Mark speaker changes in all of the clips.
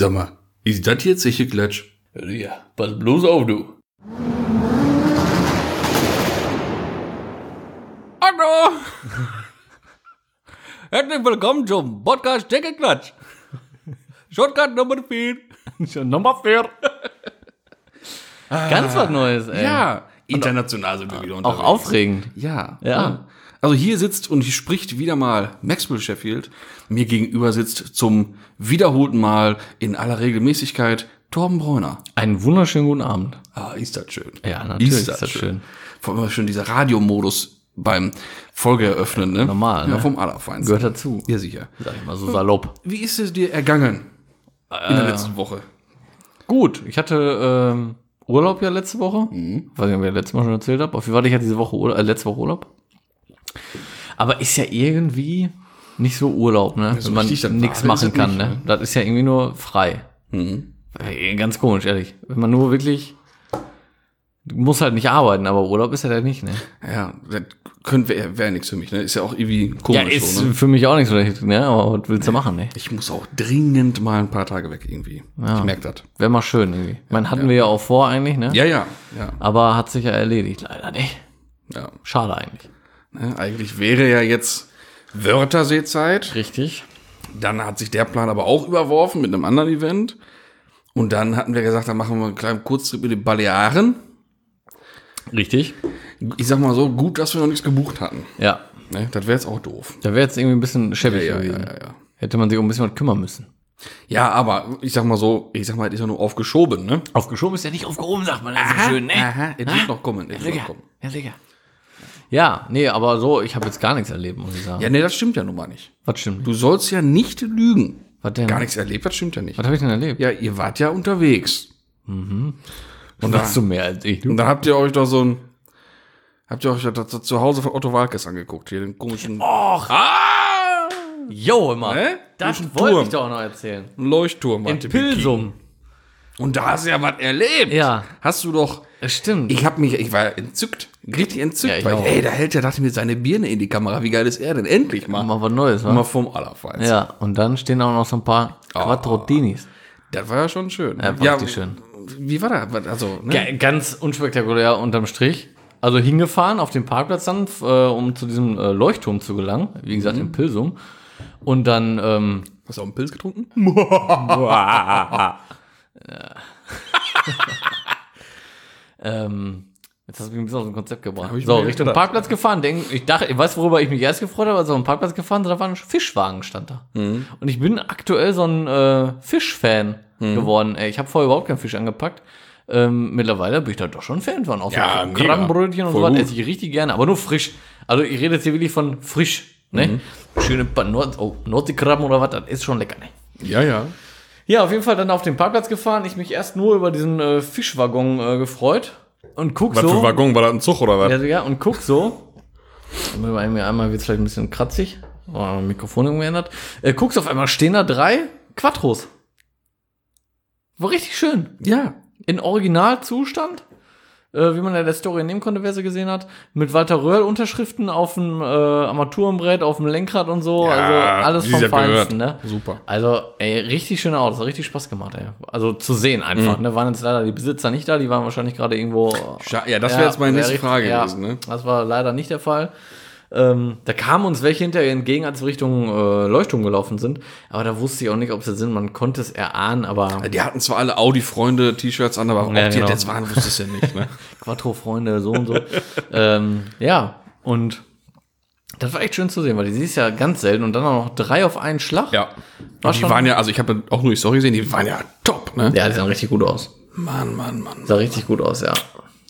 Speaker 1: Sag mal, ist das jetzt sicher Klatsch?
Speaker 2: Ja, pass bloß auf, du. Hallo! Herzlich willkommen zum Podcast Deckelklatsch. Shortcut Nummer 4.
Speaker 3: Nummer 4. Ganz was Neues, ey.
Speaker 1: Ja, international sind wir wieder unterwegs.
Speaker 3: Auch aufregend.
Speaker 1: Ja.
Speaker 3: Ja.
Speaker 1: Also hier sitzt und hier spricht wieder mal Maxwell Sheffield. Mir gegenüber sitzt zum wiederholten Mal in aller Regelmäßigkeit Torben Bräuner.
Speaker 3: Einen wunderschönen guten Abend.
Speaker 1: Ah, ist das schön.
Speaker 3: Ja, natürlich ist das schön.
Speaker 1: Vor allem schön dieser Radiomodus beim Folge eröffnen, ne?
Speaker 3: Normal,
Speaker 1: Ja,
Speaker 3: ne?
Speaker 1: vom Allerfeinsten.
Speaker 3: Gehört dazu.
Speaker 1: Ja, sicher.
Speaker 3: Sag ich mal so salopp.
Speaker 1: Wie ist es dir ergangen in der letzten Woche?
Speaker 3: Gut, ich hatte Urlaub ja letzte Woche. Weiß nicht, ob ich letztes Mal schon erzählt habe. Auf jeden Fall hatte ich ja diese Woche letzte Woche Urlaub. Aber ist ja irgendwie nicht so Urlaub, ne?
Speaker 1: So
Speaker 3: Wenn man
Speaker 1: richtig, dann
Speaker 3: nichts
Speaker 1: war es
Speaker 3: machen kann,
Speaker 1: nicht,
Speaker 3: ne? Das ist ja irgendwie nur frei. Ganz komisch, ehrlich. Wenn man nur wirklich, du musst halt nicht arbeiten, aber Urlaub ist ja dann nicht, ne?
Speaker 1: Ja, das wäre nichts für mich, ne? Ist ja auch irgendwie
Speaker 3: Ja,
Speaker 1: komisch
Speaker 3: ist
Speaker 1: so, ne?
Speaker 3: für mich auch nicht so schlecht, ne? Aber was willst du machen, ne?
Speaker 1: Ich muss auch dringend mal ein paar Tage weg irgendwie.
Speaker 3: Ja.
Speaker 1: Ich merke das.
Speaker 3: Wäre mal schön irgendwie. Ich meine, hatten wir ja auch vor eigentlich, ne?
Speaker 1: Ja.
Speaker 3: Aber hat sich ja erledigt, leider nicht.
Speaker 1: Ja.
Speaker 3: Schade eigentlich.
Speaker 1: Ne? Eigentlich wäre ja jetzt Wörtherseezeit.
Speaker 3: Richtig.
Speaker 1: Dann hat sich der Plan aber auch überworfen mit einem anderen Event. Und dann hatten wir gesagt, dann machen wir einen kleinen Kurztrip mit den Balearen.
Speaker 3: Richtig.
Speaker 1: Ich sag mal so, gut, dass wir noch nichts gebucht hatten.
Speaker 3: Ja.
Speaker 1: Ne? Das wäre jetzt auch doof.
Speaker 3: Da wäre jetzt irgendwie ein bisschen schäbig gewesen.
Speaker 1: Ja.
Speaker 3: Hätte man sich um ein bisschen was kümmern müssen.
Speaker 1: Ja, aber ich sag mal so, das ist ja nur aufgeschoben, ne?
Speaker 3: Aufgeschoben ist ja nicht aufgehoben, sagt man. Das ist so schön, ne?
Speaker 1: Aha, es wird noch kommen. Es wird noch kommen.
Speaker 3: Ja, sicher. Ja, nee, aber so, ich habe jetzt gar nichts erlebt, muss ich sagen.
Speaker 1: Ja, nee, das stimmt ja nun mal nicht.
Speaker 3: Was stimmt?
Speaker 1: Du sollst ja nicht lügen.
Speaker 3: Was denn?
Speaker 1: Gar nichts erlebt, das stimmt ja nicht.
Speaker 3: Was habe ich denn erlebt?
Speaker 1: Ja, ihr wart ja unterwegs.
Speaker 3: Und weißt du mehr als ich,
Speaker 1: Und dann habt ihr euch doch das zu Hause von Otto Walkes angeguckt, hier den komischen
Speaker 3: Jo, immer.
Speaker 1: Ne?
Speaker 3: Das
Speaker 1: Ein
Speaker 3: wollte
Speaker 1: Turm.
Speaker 3: ich doch auch noch erzählen.
Speaker 1: Leuchtturm.
Speaker 3: In
Speaker 1: wart ihr
Speaker 3: Pilsum.
Speaker 1: Und da hast du ja was erlebt.
Speaker 3: Ja.
Speaker 1: Hast du doch.
Speaker 3: Das stimmt.
Speaker 1: Ich war entzückt. Richtig entzückt.
Speaker 3: Ja, ich
Speaker 1: weil,
Speaker 3: auch.
Speaker 1: da hält der, dachte ich mir, seine Birne in die Kamera. Wie geil ist er denn? Endlich mal.
Speaker 3: Mal was Neues,
Speaker 1: Mal
Speaker 3: wa?
Speaker 1: vom Allerfeinsten.
Speaker 3: Ja, und dann stehen auch noch so ein paar Quattrotinis.
Speaker 1: Das war ja schon schön.
Speaker 3: Ja, war richtig schön.
Speaker 1: Wie war das? Also, ne?
Speaker 3: Ja, ganz unspektakulär unterm Strich. Also hingefahren auf den Parkplatz dann, um zu diesem Leuchtturm zu gelangen. Wie gesagt, in Pilsum. Und dann,
Speaker 1: Hast du auch einen Pilz getrunken?
Speaker 3: jetzt hast du mich ein bisschen aus dem Konzept gebracht.
Speaker 1: Hab ich
Speaker 3: So,
Speaker 1: mir
Speaker 3: Richtung
Speaker 1: gedacht.
Speaker 3: Parkplatz gefahren. Ich dachte, ich weiß, worüber ich mich erst gefreut habe, also am Parkplatz gefahren, da war ein Fischwagen, stand da. Und ich bin aktuell so ein Fischfan geworden. Ey, ich habe vorher überhaupt keinen Fisch angepackt. Mittlerweile bin ich da doch schon Fan von. Auch
Speaker 1: Ja,
Speaker 3: so
Speaker 1: mega.
Speaker 3: Krabbenbrötchen und
Speaker 1: Voll
Speaker 3: so was
Speaker 1: gut.
Speaker 3: esse ich richtig gerne, aber nur frisch. Also ich rede jetzt hier wirklich von frisch. Ne? Schöne Nordseekrabben oder was, das ist schon lecker. Ne?
Speaker 1: Ja.
Speaker 3: Ja, auf jeden Fall dann auf den Parkplatz gefahren. Ich mich erst nur über diesen Fischwaggon gefreut. Und guck
Speaker 1: Was
Speaker 3: so.
Speaker 1: für Waggon? War das ein Zug oder was?
Speaker 3: Ja, und guck so. Einmal wird es vielleicht ein bisschen kratzig. Oh, Mikrofon umgeändert. Guckst auf einmal stehen da 3 Quattros. War richtig schön.
Speaker 1: Ja.
Speaker 3: In Originalzustand. Wie man ja der Story nehmen konnte, wer sie gesehen hat. Mit Walter Röhrl-Unterschriften auf dem Armaturenbrett, auf dem Lenkrad und so.
Speaker 1: Ja,
Speaker 3: also alles
Speaker 1: wie
Speaker 3: vom
Speaker 1: sie
Speaker 3: Feinsten,
Speaker 1: gehört.
Speaker 3: ne?
Speaker 1: Super.
Speaker 3: Also, ey, richtig schöne Autos. Hat richtig Spaß gemacht, ey. Also zu sehen einfach, ne? Waren jetzt leider die Besitzer nicht da. Die waren wahrscheinlich gerade irgendwo.
Speaker 1: Ja, das wäre jetzt meine nächste
Speaker 3: richtig-
Speaker 1: Frage
Speaker 3: ja,
Speaker 1: gewesen, ne?
Speaker 3: Das war leider nicht der Fall. Da kamen uns welche hinterher entgegen, als wir Richtung Leuchtturm gelaufen sind. Aber da wusste ich auch nicht, ob sie sind. Man konnte es erahnen, aber
Speaker 1: Die hatten zwar alle Audi-Freunde T-Shirts an, aber ob
Speaker 3: Ja,
Speaker 1: die
Speaker 3: genau.
Speaker 1: jetzt waren, wusste es ja nicht, ne?
Speaker 3: Quattro-Freunde, so und so. Ja, und das war echt schön zu sehen, weil die siehst ja ganz selten und dann auch noch 3 auf einen Schlag.
Speaker 1: Ja.
Speaker 3: War
Speaker 1: Die
Speaker 3: schon-
Speaker 1: waren ja, also ich habe auch nur die Story gesehen, die waren ja top, ne?
Speaker 3: Ja, die sahen richtig gut aus.
Speaker 1: Mann.
Speaker 3: Sah richtig gut aus, ja.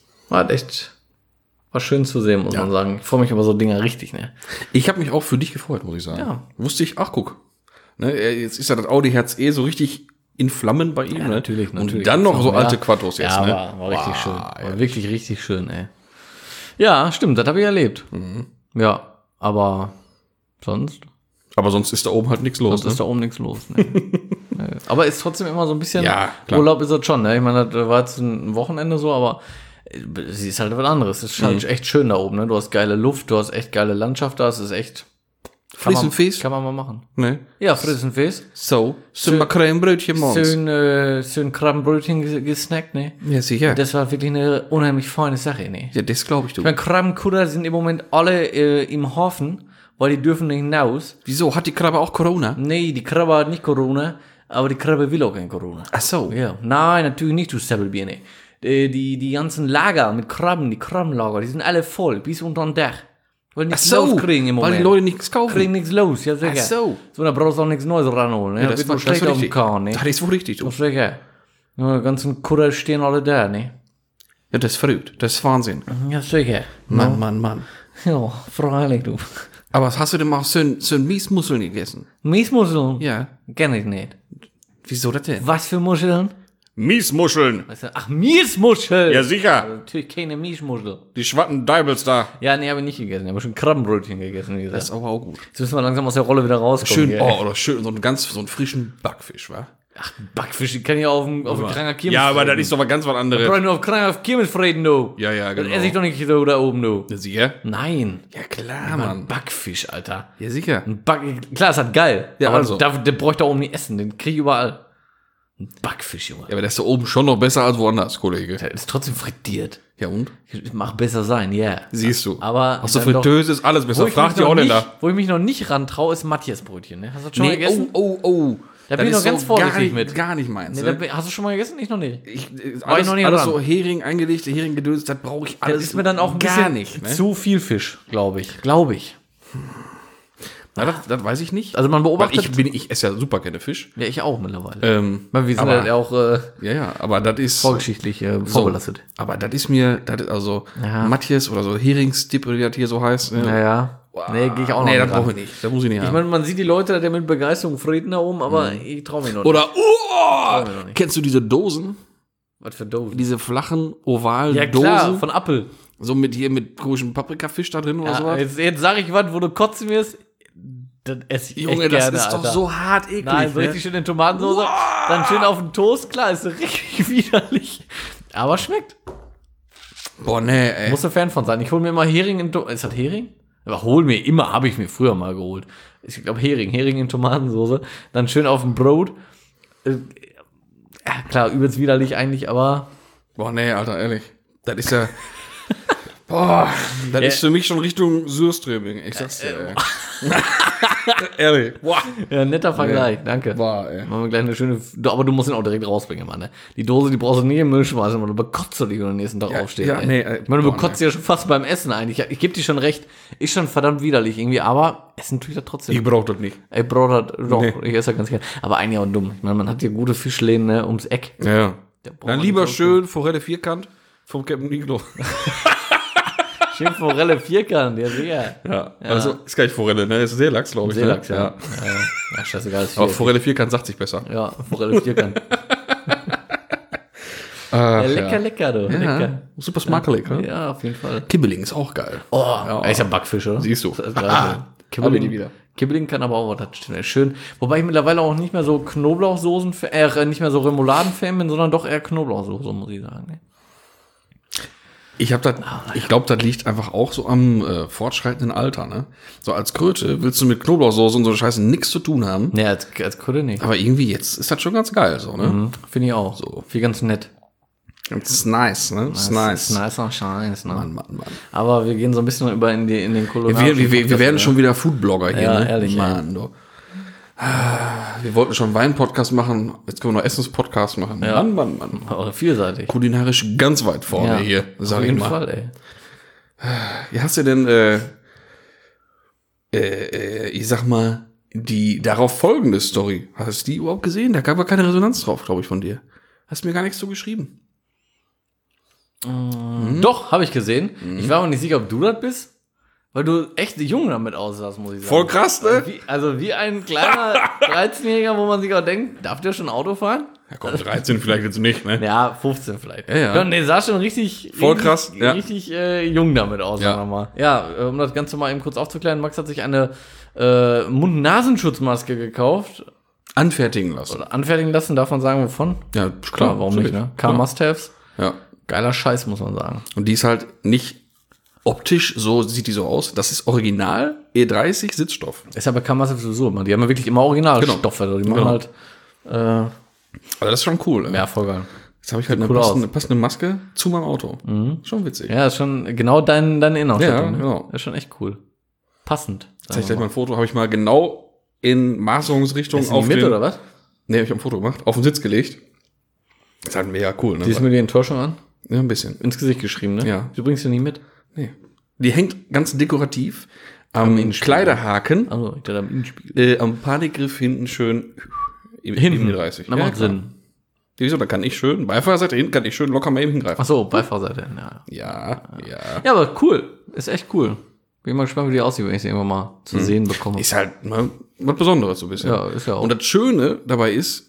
Speaker 3: War schön zu sehen, muss man sagen. Ich freue mich über so Dinger richtig, ne?
Speaker 1: Ich habe mich auch für dich gefreut, muss ich sagen.
Speaker 3: Ja.
Speaker 1: Wusste ich, ach guck. Ne, jetzt ist ja das Audi-Herz so richtig in Flammen bei ihm, ne?
Speaker 3: Natürlich.
Speaker 1: Und dann noch so
Speaker 3: Ja.
Speaker 1: alte Quattros jetzt,
Speaker 3: Ja,
Speaker 1: ne?
Speaker 3: war richtig schön.
Speaker 1: ja.
Speaker 3: War wirklich richtig schön, ey. Ja, stimmt, das habe ich erlebt. Ja, aber sonst
Speaker 1: Aber sonst ist da oben halt nichts los,
Speaker 3: ist da oben nichts los. Ne? Nee. Aber ist trotzdem immer so ein bisschen,
Speaker 1: Ja, klar.
Speaker 3: Urlaub ist das schon. Ne? Ich meine, das war jetzt ein Wochenende so, aber sie ist halt was anderes. Es ist halt echt schön da oben. Ne? Du hast geile Luft, du hast echt geile Landschaft da. Es ist echt
Speaker 1: Frissenfisch?
Speaker 3: Kann man mal machen.
Speaker 1: Ne?
Speaker 3: Ja, Frissenfisch.
Speaker 1: So, sind wir Cremebrötchen morgens.
Speaker 3: Schön Krabbenbrötchen gesnackt, ne?
Speaker 1: Ja, sicher.
Speaker 3: Das war wirklich eine unheimlich feine Sache, ne?
Speaker 1: Ja, das glaube ich, du.
Speaker 3: Ich meine, Krabbenkutter sind im Moment alle im Hafen, weil die dürfen nicht hinaus.
Speaker 1: Wieso? Hat die Krabbe auch Corona?
Speaker 3: Nee, die Krabbe hat nicht Corona, aber die Krabbe will auch kein Corona.
Speaker 1: Ach so.
Speaker 3: Ja, nein, natürlich nicht, du Seppelbirne. Die ganzen Lager mit Krabben, die Krabbenlager, die sind alle voll, bis unter den Dach. Weil nichts loskriegen im Moment.
Speaker 1: weil die Leute nichts kaufen.
Speaker 3: Kriegen nichts los, ja sicher.
Speaker 1: Ach so.
Speaker 3: So, da brauchst du auch nichts Neues ranholen, ne?
Speaker 1: Ja,
Speaker 3: Da wird nur schlecht auf dem Kahn, ne?
Speaker 1: Das ist wohl richtig, du.
Speaker 3: Das ist sicher. Ja, die ganzen Kutter stehen alle da, ne?
Speaker 1: Ja, das ist verrückt. Das ist Wahnsinn.
Speaker 3: Ja, sicher.
Speaker 1: Mann.
Speaker 3: Ja, freilich, du.
Speaker 1: Aber was hast du denn mal so ein Miesmusseln gegessen?
Speaker 3: Miesmuscheln?
Speaker 1: Ja.
Speaker 3: Kenn ich nicht.
Speaker 1: Wieso das denn?
Speaker 3: Was für Muscheln?
Speaker 1: Miesmuscheln.
Speaker 3: Ach, Miesmuscheln!
Speaker 1: Ja, sicher.
Speaker 3: Natürlich keine Miesmuschel.
Speaker 1: Die schwatten Deibels da.
Speaker 3: Ja, nee, habe ich nicht gegessen. Ich habe schon Krabbenbrötchen gegessen, wie gesagt.
Speaker 1: Das ist aber auch gut.
Speaker 3: Jetzt müssen wir langsam aus der Rolle wieder rauskommen.
Speaker 1: Schön,
Speaker 3: hier.
Speaker 1: oder schön, so einen frischen Backfisch, wa?
Speaker 3: Ach, Backfisch, die kann ich auf dem kranker Kirmes
Speaker 1: Ja, aber
Speaker 3: freten.
Speaker 1: das ist doch mal ganz was
Speaker 3: Ich
Speaker 1: anderes.
Speaker 3: brauche nur auf kranker Kirmes freten, du.
Speaker 1: Ja, genau.
Speaker 3: Das esse ich doch nicht so da oben, du.
Speaker 1: Sicher?
Speaker 3: Nein.
Speaker 1: Ja, klar, Mann.
Speaker 3: Backfisch, Alter.
Speaker 1: Ja, sicher.
Speaker 3: Klar, ist halt geil.
Speaker 1: Ja,
Speaker 3: aber
Speaker 1: also.
Speaker 3: den bräuchte ich da oben nicht essen. Den krieg ich überall. Ein Backfisch, Junge.
Speaker 1: Ja, aber der ist da oben schon noch besser als woanders, Kollege.
Speaker 3: Der ist trotzdem frittiert.
Speaker 1: Ja, und?
Speaker 3: Mag besser sein, ja. Yeah.
Speaker 1: Siehst du.
Speaker 3: Aber
Speaker 1: Aus der
Speaker 3: dann doch-
Speaker 1: Fritteuse ist alles besser. Frag die Holländer.
Speaker 3: Wo ich mich noch nicht rantraue, ist Matthias-Brötchen. Ne? Hast du das schon mal gegessen?
Speaker 1: Oh.
Speaker 3: Da bin ich noch ganz vorsichtig mit.
Speaker 1: Gar nicht meins.
Speaker 3: Nee,
Speaker 1: Ne?
Speaker 3: hast du schon mal gegessen? Ich noch nicht.
Speaker 1: Alles,
Speaker 3: ich noch nie
Speaker 1: alles
Speaker 3: dran.
Speaker 1: so Hering, eingelegte Heringgedöns, das brauche ich alles
Speaker 3: Das ist mir dann auch ein
Speaker 1: gar
Speaker 3: bisschen
Speaker 1: nicht. Ne?
Speaker 3: zu viel Fisch, glaube ich.
Speaker 1: Na, das weiß ich nicht.
Speaker 3: Also man
Speaker 1: Weil
Speaker 3: beobachtet...
Speaker 1: ich esse ja super gerne Fisch.
Speaker 3: ja, ich auch mittlerweile.
Speaker 1: Aber,
Speaker 3: Wir sind ja auch
Speaker 1: ja, aber das ist
Speaker 3: vorgeschichtlich vorbelastet.
Speaker 1: Aber das ist mir, das ist also
Speaker 3: Ja.
Speaker 1: Matthias oder so Heringsdip, wie das hier so heißt. Ne?
Speaker 3: Naja. Nee, gehe ich auch noch
Speaker 1: Nee,
Speaker 3: nicht
Speaker 1: das
Speaker 3: ran.
Speaker 1: brauche ich nicht. Das muss ich nicht
Speaker 3: Ich
Speaker 1: haben.
Speaker 3: meine, man sieht die Leute da mit Begeisterung freten da oben, aber ich traue mich noch nicht.
Speaker 1: Oder,
Speaker 3: mir noch nicht.
Speaker 1: kennst du diese Dosen?
Speaker 3: Was für Dosen?
Speaker 1: Diese flachen, ovalen
Speaker 3: Ja klar,
Speaker 1: Dosen?
Speaker 3: von Apfel.
Speaker 1: So mit komischen Paprikafisch da drin oder
Speaker 3: Ja,
Speaker 1: sowas?
Speaker 3: jetzt sage ich was, wo du kotzen wirst. Das esse ich
Speaker 1: Junge,
Speaker 3: echt
Speaker 1: das
Speaker 3: gerne,
Speaker 1: ist
Speaker 3: Alter.
Speaker 1: doch so hart eklig.
Speaker 3: Nein, so
Speaker 1: ne?
Speaker 3: richtig schön in Tomatensauce, dann schön auf den Toast, klar, ist richtig widerlich. Aber schmeckt.
Speaker 1: Boah, nee, ey.
Speaker 3: Muss ein Fan von sein. Ich hole mir immer Hering in Ist das Hering? Aber habe ich mir früher mal geholt. Ich glaube Hering in Tomatensauce. Dann schön auf dem Brot. Ja, klar, übelst widerlich eigentlich, aber
Speaker 1: Boah, nee, Alter, ehrlich. Das ist ja... Boah, das ist für mich schon Richtung Surströming. Ich sag's dir, ey. Ehrlich. Boah.
Speaker 3: ja, netter Vergleich, danke.
Speaker 1: Boah, ey.
Speaker 3: Machen wir gleich eine schöne, aber du musst ihn auch direkt rausbringen, Mann. Ne? Die Dose, die brauchst du nie im Müll schmeißen, weil du bekotzt du die, wenn du am nächsten Tag aufstehst.
Speaker 1: ja,
Speaker 3: ey.
Speaker 1: nee,
Speaker 3: ich meine, du
Speaker 1: boah,
Speaker 3: bekotzt ja schon fast beim Essen eigentlich. Ich geb dir schon recht, ist schon verdammt widerlich irgendwie, aber Essen tue ich das trotzdem.
Speaker 1: Ich brauch das nicht.
Speaker 3: Ey, Bruder, doch,
Speaker 1: Nee.
Speaker 3: ich esse ja ganz gerne. Aber eigentlich auch dumm. Ich meine, man hat hier gute Fischläden, ne, ums Eck.
Speaker 1: Ja.
Speaker 3: Da braucht
Speaker 1: Dann
Speaker 3: man
Speaker 1: lieber
Speaker 3: nicht
Speaker 1: schön Forelle vierkant vom Captain Iglo.
Speaker 3: Schön Forelle vierkant, ja, sicher.
Speaker 1: Ja. Also, ist gar nicht Forelle, ne? Ist Seelachs, glaube ich.
Speaker 3: Seelachs,
Speaker 1: ne?
Speaker 3: ja. Ja, scheißegal. Ist
Speaker 1: Aber
Speaker 3: viel.
Speaker 1: Forelle vierkant sagt sich besser.
Speaker 3: Ja, Forelle vierkant.
Speaker 1: Ach,
Speaker 3: Ja, lecker, du.
Speaker 1: Ja.
Speaker 3: Lecker.
Speaker 1: Super smakelig, ne?
Speaker 3: Ja, auf jeden Fall.
Speaker 1: Kibbeling ist auch geil.
Speaker 3: Oh, ist ja Backfisch, oder?
Speaker 1: Siehst du.
Speaker 3: Das ist geil.
Speaker 1: Haben wir die wieder.
Speaker 3: Kibbeling kann aber auch, das stimmt, ist schön. Wobei ich mittlerweile auch nicht mehr so Knoblauchsoßen, nicht mehr so Remouladen-Fan bin, sondern doch eher Knoblauchsoße, muss ich sagen. Ne?
Speaker 1: Ich glaube, das liegt einfach auch so am fortschreitenden Alter, ne? So als Kröte willst du mit Knoblauchsoße und so Scheiße nichts zu tun haben.
Speaker 3: Nee, als Kröte nicht.
Speaker 1: Aber irgendwie jetzt ist das schon ganz geil, so, ne?
Speaker 3: Finde ich auch.
Speaker 1: So.
Speaker 3: Viel ganz nett.
Speaker 1: Das ist nice, ne? Das ist nice.
Speaker 3: Ist nice und scheiß, ne?
Speaker 1: Mann.
Speaker 3: Aber wir gehen so ein bisschen über in den kulinarischen
Speaker 1: Wir
Speaker 3: Podcast,
Speaker 1: werden
Speaker 3: ne?
Speaker 1: schon wieder Foodblogger hier,
Speaker 3: Ja,
Speaker 1: ne?
Speaker 3: ehrlich,
Speaker 1: Mann, du. Wir wollten schon Wein-Podcast machen, jetzt können wir noch Essens-Podcast machen.
Speaker 3: Ja.
Speaker 1: Mann.
Speaker 3: Aber vielseitig.
Speaker 1: Kulinarisch ganz weit vorne hier, sag
Speaker 3: auf
Speaker 1: ich
Speaker 3: jeden
Speaker 1: mal.
Speaker 3: Fall, ey.
Speaker 1: Wie hast du denn, ich sag mal, die darauf folgende Story, hast du die überhaupt gesehen? Da gab ja keine Resonanz drauf, glaube ich, von dir. Hast mir gar nichts so geschrieben.
Speaker 3: Doch, habe ich gesehen. Ich war aber nicht sicher, ob du das bist. Weil du echt jung damit aussahst, muss ich sagen.
Speaker 1: Voll krass, ne?
Speaker 3: Wie ein kleiner 13-Jähriger, wo man sich auch denkt, darf der schon Auto fahren?
Speaker 1: Ja, komm, 13 vielleicht jetzt nicht, ne?
Speaker 3: Ja, 15 vielleicht.
Speaker 1: Ja.
Speaker 3: Nee, sah schon richtig,
Speaker 1: Voll krass, ja.
Speaker 3: richtig jung damit aus,
Speaker 1: Ja.
Speaker 3: sagen wir mal. Ja, um das Ganze mal eben kurz aufzuklären, Max hat sich eine Mund-Nasenschutzmaske gekauft.
Speaker 1: Anfertigen lassen.
Speaker 3: Oder anfertigen lassen, darf man sagen, wovon?
Speaker 1: Ja,
Speaker 3: Klar, warum nicht, ne? Car Must-Haves.
Speaker 1: Ja.
Speaker 3: Geiler Scheiß, muss man sagen.
Speaker 1: Und die ist halt nicht optisch, so sieht die so aus. Das ist original E30 Sitzstoff.
Speaker 3: Ist ja bei Kammersee sowieso immer. Die haben ja wirklich immer Originalstoffe.
Speaker 1: Genau.
Speaker 3: Die machen halt
Speaker 1: Also das ist schon cool.
Speaker 3: ja, voll geil.
Speaker 1: Jetzt habe ich halt eine
Speaker 3: cool
Speaker 1: passende Maske zu meinem Auto. Schon witzig.
Speaker 3: Ja, ist schon genau deine Innenausstattung.
Speaker 1: Ja,
Speaker 3: ne?
Speaker 1: genau.
Speaker 3: Ist schon echt cool. Passend.
Speaker 1: Zeig ich gleich mal ein Foto. Habe ich mal genau in Maserungsrichtung
Speaker 3: Ist die mit, oder was?
Speaker 1: Nee, habe ich ein Foto gemacht. Auf den Sitz gelegt. Ist halt mega cool, ne?
Speaker 3: Siehst du mir die Enttäuschung an?
Speaker 1: Ja, ein bisschen.
Speaker 3: Ins Gesicht geschrieben, ne?
Speaker 1: Ja.
Speaker 3: Du bringst sie nicht mit.
Speaker 1: Nee. Die hängt ganz dekorativ am Kleiderhaken,
Speaker 3: Also, ich dachte am Innenspiegel.
Speaker 1: am Panikgriff hinten schön
Speaker 3: Hinten.
Speaker 1: 30.
Speaker 3: Na, macht
Speaker 1: klar.
Speaker 3: Sinn.
Speaker 1: Wieso? Da kann ich schön, Beifahrerseite hinten kann ich schön locker mal eben hingreifen.
Speaker 3: Ach so, Beifahrerseite. Ja.
Speaker 1: Ja.
Speaker 3: Ja, aber cool. Ist echt cool. Bin mal gespannt, wie die aussieht, wenn ich sie irgendwann mal zu sehen bekomme.
Speaker 1: Ist halt mal was Besonderes so ein bisschen.
Speaker 3: Ja, ist ja auch.
Speaker 1: Und das Schöne dabei ist,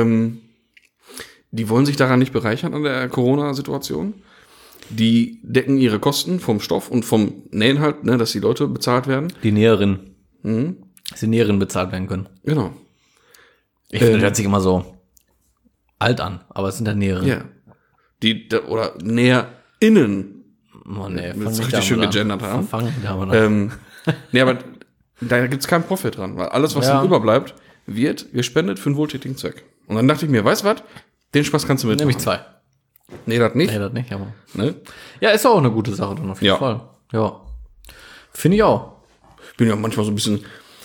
Speaker 1: die wollen sich daran nicht bereichern an der Corona-Situation. Die decken ihre Kosten vom Stoff und vom Nähen halt, ne, dass die Leute bezahlt werden.
Speaker 3: Die Näherin. Dass die Näherin bezahlt werden können.
Speaker 1: Genau.
Speaker 3: Ich finde, das hört sich immer so alt an, aber es sind ja Näherinnen.
Speaker 1: Ja. Oder NäherInnen.
Speaker 3: Oh, nee,
Speaker 1: Wenn wir es richtig schön gegendert haben.
Speaker 3: Fangen damit
Speaker 1: Nee, aber da gibt's keinen Profit dran, weil alles, was dann überbleibt, wird gespendet für einen wohltätigen Zweck. Und dann dachte ich mir, weißt du was? Den Spaß kannst du mitmachen.
Speaker 3: Nämlich 2.
Speaker 1: Nee, das nicht.
Speaker 3: Nee, das nicht, aber.
Speaker 1: Ne?
Speaker 3: Ja, ist auch eine gute Sache dann auf jeden
Speaker 1: Ja.
Speaker 3: Fall. Ja. Finde ich auch.
Speaker 1: Ich bin ja manchmal so ein bisschen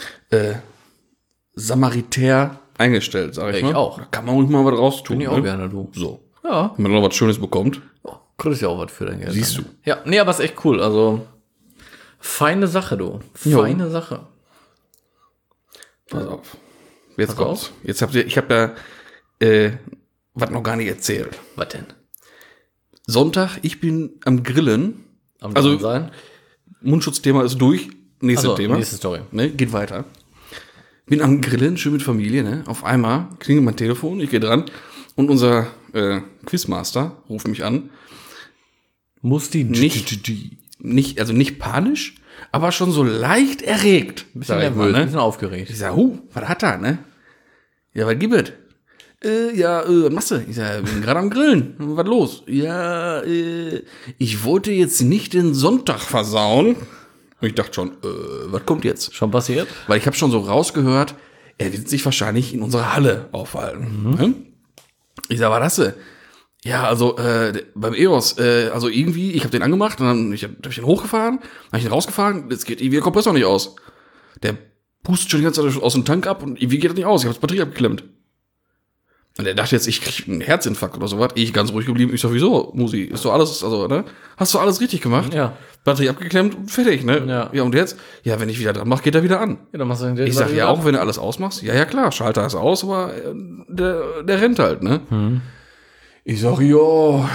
Speaker 1: samaritär eingestellt, sag ich mal.
Speaker 3: Ich auch.
Speaker 1: Da kann man ruhig mal was raus tun.
Speaker 3: Finde ich auch gerne, du.
Speaker 1: So.
Speaker 3: Ja.
Speaker 1: Wenn man noch was Schönes bekommt.
Speaker 3: Kriegst ja auch was für dein Geld.
Speaker 1: Siehst
Speaker 3: dann. Ja, nee, aber ist echt cool. Also, feine Sache, du. Feine Sache.
Speaker 1: Pass auf. Jetzt
Speaker 3: Pass
Speaker 1: kommt's. Jetzt ich habe ja was noch gar nicht erzählt.
Speaker 3: Was denn?
Speaker 1: Sonntag, ich bin am Grillen.
Speaker 3: Am
Speaker 1: Also-
Speaker 3: sein?
Speaker 1: Mundschutzthema ist durch. Nächstes
Speaker 3: Also,
Speaker 1: Thema.
Speaker 3: nächste Story.
Speaker 1: Ne, geht weiter. Bin am Grillen, schön mit Familie, ne? Auf einmal klingelt mein Telefon, ich gehe dran und unser Quizmaster ruft mich an.
Speaker 3: Muss die
Speaker 1: Nicht panisch, aber schon so leicht erregt.
Speaker 3: bisschen
Speaker 1: sag ich
Speaker 3: nervös,
Speaker 1: mal,
Speaker 3: ein bisschen aufgeregt.
Speaker 1: Ich sag, was hat er, ne? Ja, was gibt es? Was machst du? Ich sag, bin gerade am Grillen. Was los? Ja, ich wollte jetzt nicht den Sonntag versauen. Und ich dachte schon, was kommt jetzt?
Speaker 3: Schon passiert?
Speaker 1: Weil ich habe schon so rausgehört, er wird sich wahrscheinlich in unserer Halle aufhalten. Ne? Ich sag, was hast du? Ja, also beim EOS, also irgendwie, ich habe den angemacht und dann hab ich den hochgefahren, habe ich den rausgefahren, jetzt geht irgendwie der Kompressor nicht aus. Der pustet schon die ganze Zeit aus dem Tank ab und irgendwie geht das nicht aus. Ich habe das Batterie abgeklemmt. Und er dachte jetzt, ich krieg einen Herzinfarkt oder sowas. Ich ganz ruhig geblieben. Ich sag, wieso, Musi? Ist doch alles, also, ne? Hast du alles richtig gemacht?
Speaker 3: Ja.
Speaker 1: Batterie abgeklemmt und fertig, ne?
Speaker 3: Ja.
Speaker 1: Und jetzt? Ja, wenn ich wieder dran mache, geht er wieder an.
Speaker 3: Ja, dann machst du den
Speaker 1: Ich sag, ja, auch wenn du alles ausmachst. Ja, klar, Schalter ist aus, aber der rennt halt, ne? Ich sag, ja,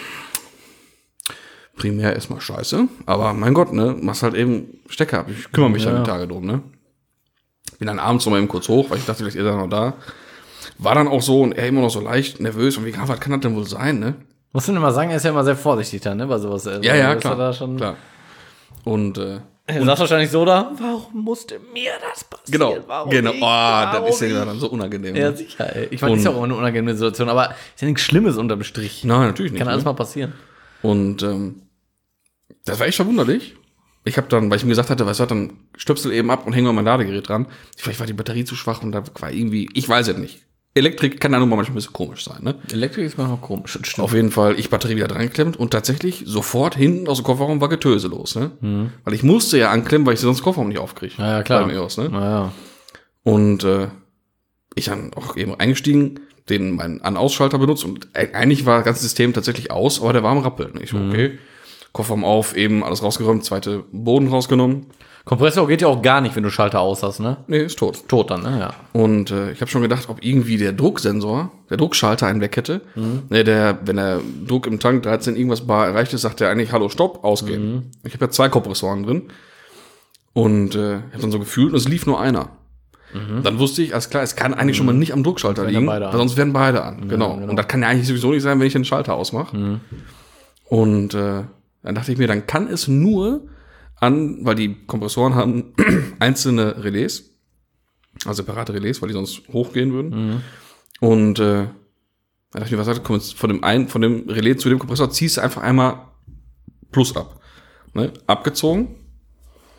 Speaker 1: primär erstmal scheiße, aber mein Gott, ne? Machst halt eben Stecker ab. Ich kümmere mich dann die Tage drum, ne? Bin dann abends noch mal eben kurz hoch, weil ich dachte, vielleicht ist er noch da. War dann auch so und er immer noch so leicht nervös und wie, was kann das denn wohl sein, ne?
Speaker 3: Musst du immer sagen, er ist ja immer sehr vorsichtig dann, ne? Bei sowas.
Speaker 1: Ja,
Speaker 3: Ist er
Speaker 1: klar.
Speaker 3: da schon
Speaker 1: Klar. Und,
Speaker 3: Er sagt wahrscheinlich so da, warum musste mir das passieren?
Speaker 1: genau.
Speaker 3: Warum
Speaker 1: Genau.
Speaker 3: ich?
Speaker 1: Das ist ja
Speaker 3: Warum
Speaker 1: dann so unangenehm.
Speaker 3: ich? Ja,
Speaker 1: Ne?
Speaker 3: sicher, ey. Ich meine, ist ja auch immer eine unangenehme Situation, aber ist ja nichts Schlimmes unterm Strich.
Speaker 1: Nein, natürlich nicht.
Speaker 3: Kann alles
Speaker 1: ne?
Speaker 3: mal passieren.
Speaker 1: Und das war echt verwunderlich. Ich habe dann, weil ich mir gesagt hatte, weißt du, dann stöpsel eben ab und hänge mal mein Ladegerät dran. Vielleicht war die Batterie zu schwach und da war irgendwie, ich weiß es nicht. Elektrik kann da nur mal manchmal ein bisschen komisch sein, ne?
Speaker 3: Elektrik ist manchmal komisch. Stimmt.
Speaker 1: Auf jeden Fall, ich Batterie wieder dran geklemmt und tatsächlich sofort hinten aus dem Kofferraum war Getöse los, ne? Weil ich musste ja anklemmen, weil ich sonst den Kofferraum nicht aufkriege.
Speaker 3: Ja, klar.
Speaker 1: Beim EOS, ne?
Speaker 3: Naja.
Speaker 1: Und ich dann auch eben eingestiegen, meinen An-Ausschalter benutzt und eigentlich war das ganze System tatsächlich aus, aber der war am Rappeln. Ich so, okay, Kofferraum auf, eben alles rausgeräumt, zweite Boden rausgenommen.
Speaker 3: Kompressor geht ja auch gar nicht, wenn du Schalter aus hast, ne?
Speaker 1: Nee, ist tot.
Speaker 3: Tot dann, ne? Ja.
Speaker 1: Und ich habe schon gedacht, ob irgendwie der Drucksensor, der Druckschalter einen weg hätte. Ne, wenn der Druck im Tank 13 irgendwas bar erreicht ist, sagt er eigentlich, hallo, stopp, ausgehen. Ich habe ja 2 Kompressoren drin. Und ich habe dann so gefühlt, und es lief nur einer. Dann wusste ich, alles klar, es kann eigentlich schon mal nicht am Druckschalter liegen,
Speaker 3: beide an.
Speaker 1: weil sonst werden beide an. Genau. Und das kann ja eigentlich sowieso nicht sein, wenn ich den Schalter ausmache. Und dann dachte ich mir, dann kann es nur weil die Kompressoren haben einzelne Relais, also separate Relais, weil die sonst hochgehen würden. Und dann dachte ich mir, was sagt, komm jetzt von dem Relais zu dem Kompressor, ziehst du einfach einmal Plus ab. Ne? Abgezogen,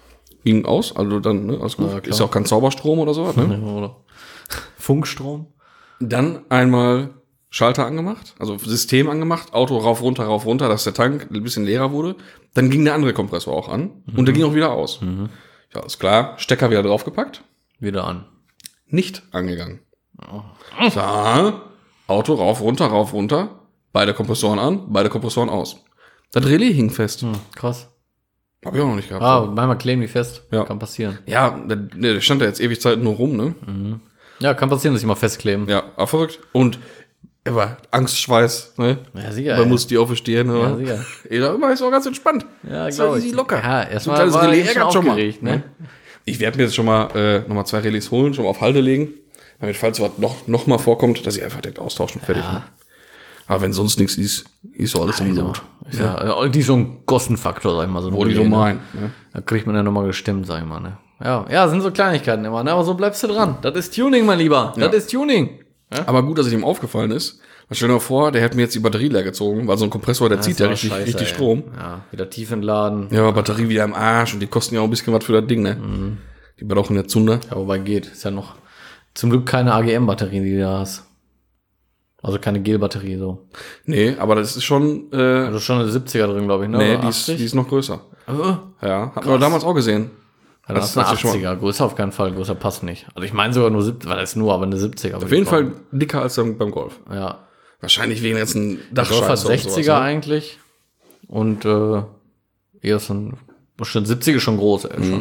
Speaker 1: ging aus, also dann, ne, alles gut.
Speaker 3: Ja, klar.
Speaker 1: Ist ja auch kein Zauberstrom oder so, ne?
Speaker 3: Oder Funkstrom.
Speaker 1: Dann einmal Schalter angemacht, also System angemacht, Auto rauf, runter, dass der Tank ein bisschen leerer wurde. Dann ging der andere Kompressor auch an und der ging auch wieder aus. Ja, ist klar, Stecker wieder draufgepackt,
Speaker 3: Wieder an.
Speaker 1: nicht angegangen. So, Auto rauf, runter, beide Kompressoren an, beide Kompressoren aus. Das Relais hing fest.
Speaker 3: Krass.
Speaker 1: Hab ich auch noch nicht gehabt.
Speaker 3: Manchmal kleben die fest.
Speaker 1: Ja.
Speaker 3: Kann passieren.
Speaker 1: Ja, der stand da jetzt ewig Zeit nur rum, ne?
Speaker 3: Ja, kann passieren, dass sie mal festkleben.
Speaker 1: Ja, aber verrückt. Und er war Angstschweiß, ne?
Speaker 3: Ja, sicher.
Speaker 1: Man muss die aufstehen,
Speaker 3: Ja,
Speaker 1: ne?
Speaker 3: sicher.
Speaker 1: Ja, immer ist auch ganz entspannt.
Speaker 3: Ja,
Speaker 1: ist halt
Speaker 3: glaube
Speaker 1: easy
Speaker 3: ich.
Speaker 1: locker.
Speaker 3: Ja,
Speaker 1: So
Speaker 3: erstmal
Speaker 1: ein kleines
Speaker 3: war
Speaker 1: Relais
Speaker 3: ich schon
Speaker 1: ärgert schon mal.
Speaker 3: aufgeregt, ne?
Speaker 1: Ich werde mir jetzt schon mal nochmal 2 Relais holen, schon mal auf Halde legen, damit, falls was noch mal vorkommt, dass ich einfach direkt austauschen fertig.
Speaker 3: Ja.
Speaker 1: Ne? Aber wenn sonst nichts ist so alles im Blut.
Speaker 3: Ja, die so ein Kostenfaktor, sag ich mal. So
Speaker 1: Wo die so meinen. Ne?
Speaker 3: Da kriegt man ja nochmal gestimmt, sag ich mal, ne? Ja, sind so Kleinigkeiten immer, ne? Aber so bleibst du dran. Das ist Tuning, mein Lieber. Das ist Tuning.
Speaker 1: Aber gut, dass es ihm aufgefallen ist. Stell dir mal vor, der hätte mir jetzt die Batterie leer gezogen, weil so ein Kompressor, der zieht ja
Speaker 3: Das war
Speaker 1: richtig
Speaker 3: scheiße, ey.
Speaker 1: Strom.
Speaker 3: Ja, wieder tief entladen.
Speaker 1: Ja, aber Batterie wieder im Arsch und die kosten ja auch ein bisschen was für das Ding, ne? Die brauchen ja Zunder.
Speaker 3: Ja, wobei geht. Ist ja noch zum Glück keine AGM-Batterie, die du da hast. Also keine Gel-Batterie, so.
Speaker 1: Nee, aber das ist schon,
Speaker 3: Also schon eine 70er drin, glaube ich, ne?
Speaker 1: nee,
Speaker 3: Oder
Speaker 1: die
Speaker 3: 80?
Speaker 1: ist noch größer.
Speaker 3: Ja,
Speaker 1: Ja, hatten wir damals auch gesehen.
Speaker 3: das ist eine
Speaker 1: als wir schon-
Speaker 3: 80er. Größer auf keinen Fall. Größer passt nicht. Also ich meine sogar nur 70, weil das ist nur, aber eine 70er.
Speaker 1: Auf jeden Fall dicker als beim Golf.
Speaker 3: Ja.
Speaker 1: Wahrscheinlich wegen jetzt ein
Speaker 3: Golf hat
Speaker 1: Dachscheiß.
Speaker 3: 60er eigentlich. Und, eher ist ein, bestimmt 70 ist schon groß, ey.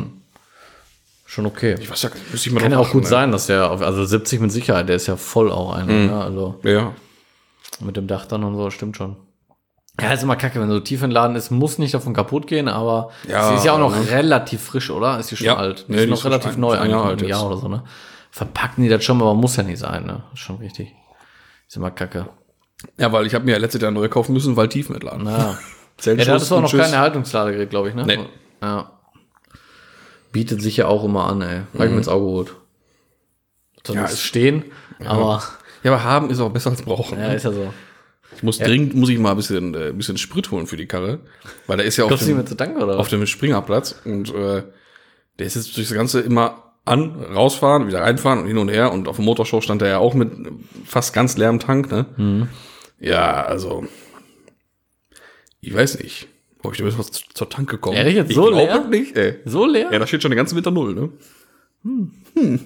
Speaker 3: Schon okay.
Speaker 1: Ich weiß ja, müsste ich mal
Speaker 3: Kann ja
Speaker 1: drauf
Speaker 3: auch gut
Speaker 1: achten,
Speaker 3: sein, dass der, also 70 mit Sicherheit, der ist ja voll auch einer, ne? Also
Speaker 1: Ne? Ja.
Speaker 3: mit dem Dach dann und so, stimmt schon. Ja, ist immer kacke, wenn so tief entladen ist, muss nicht davon kaputt gehen, aber
Speaker 1: Ja,
Speaker 3: sie ist ja auch noch
Speaker 1: ne?
Speaker 3: relativ frisch, oder? Ist die schon
Speaker 1: Ja.
Speaker 3: alt? Die
Speaker 1: Nee,
Speaker 3: ist
Speaker 1: die
Speaker 3: noch
Speaker 1: ist
Speaker 3: relativ
Speaker 1: frisch,
Speaker 3: neu,
Speaker 1: ein Jahr
Speaker 3: eigentlich
Speaker 1: alt
Speaker 3: ein Jahr
Speaker 1: jetzt.
Speaker 3: oder so, ne? Verpacken die das schon, aber muss ja nicht sein, ne? Ist schon richtig. Ist immer kacke.
Speaker 1: Ja, weil ich habe mir ja letztes Jahr neu kaufen müssen, weil Tiefenentladen.
Speaker 3: Ja.
Speaker 1: Zeltschutz
Speaker 3: Ja, da hattest du auch
Speaker 1: und
Speaker 3: noch
Speaker 1: tschüss.
Speaker 3: kein Erhaltungsladegerät, glaube ich, ne?
Speaker 1: Nee.
Speaker 3: Ja. Bietet sich ja auch immer an, ey. Hab ich mir ins Auge geholt. Dann
Speaker 1: Ja,
Speaker 3: ist
Speaker 1: ist-
Speaker 3: stehen, aber
Speaker 1: Ja, aber haben ist auch besser als brauchen.
Speaker 3: ja, ist ja so.
Speaker 1: Ich muss ich mal ein bisschen Sprit holen für die Karre, weil der ist ja auf
Speaker 3: Kostet die
Speaker 1: dem,
Speaker 3: mir zu danken, oder?
Speaker 1: auf dem Springerplatz und der ist jetzt durch das Ganze immer an, rausfahren, wieder reinfahren und hin und her und auf dem Motorshow stand er ja auch mit fast ganz leerem Tank, ne? Ja, also ich weiß nicht, ob ich da bis was zur Tanke komme.
Speaker 3: Ehrlich, jetzt
Speaker 1: ich
Speaker 3: so
Speaker 1: glaub
Speaker 3: leer?
Speaker 1: es nicht, ey.
Speaker 3: So leer?
Speaker 1: Ja, da steht schon den ganzen Winter 0, ne?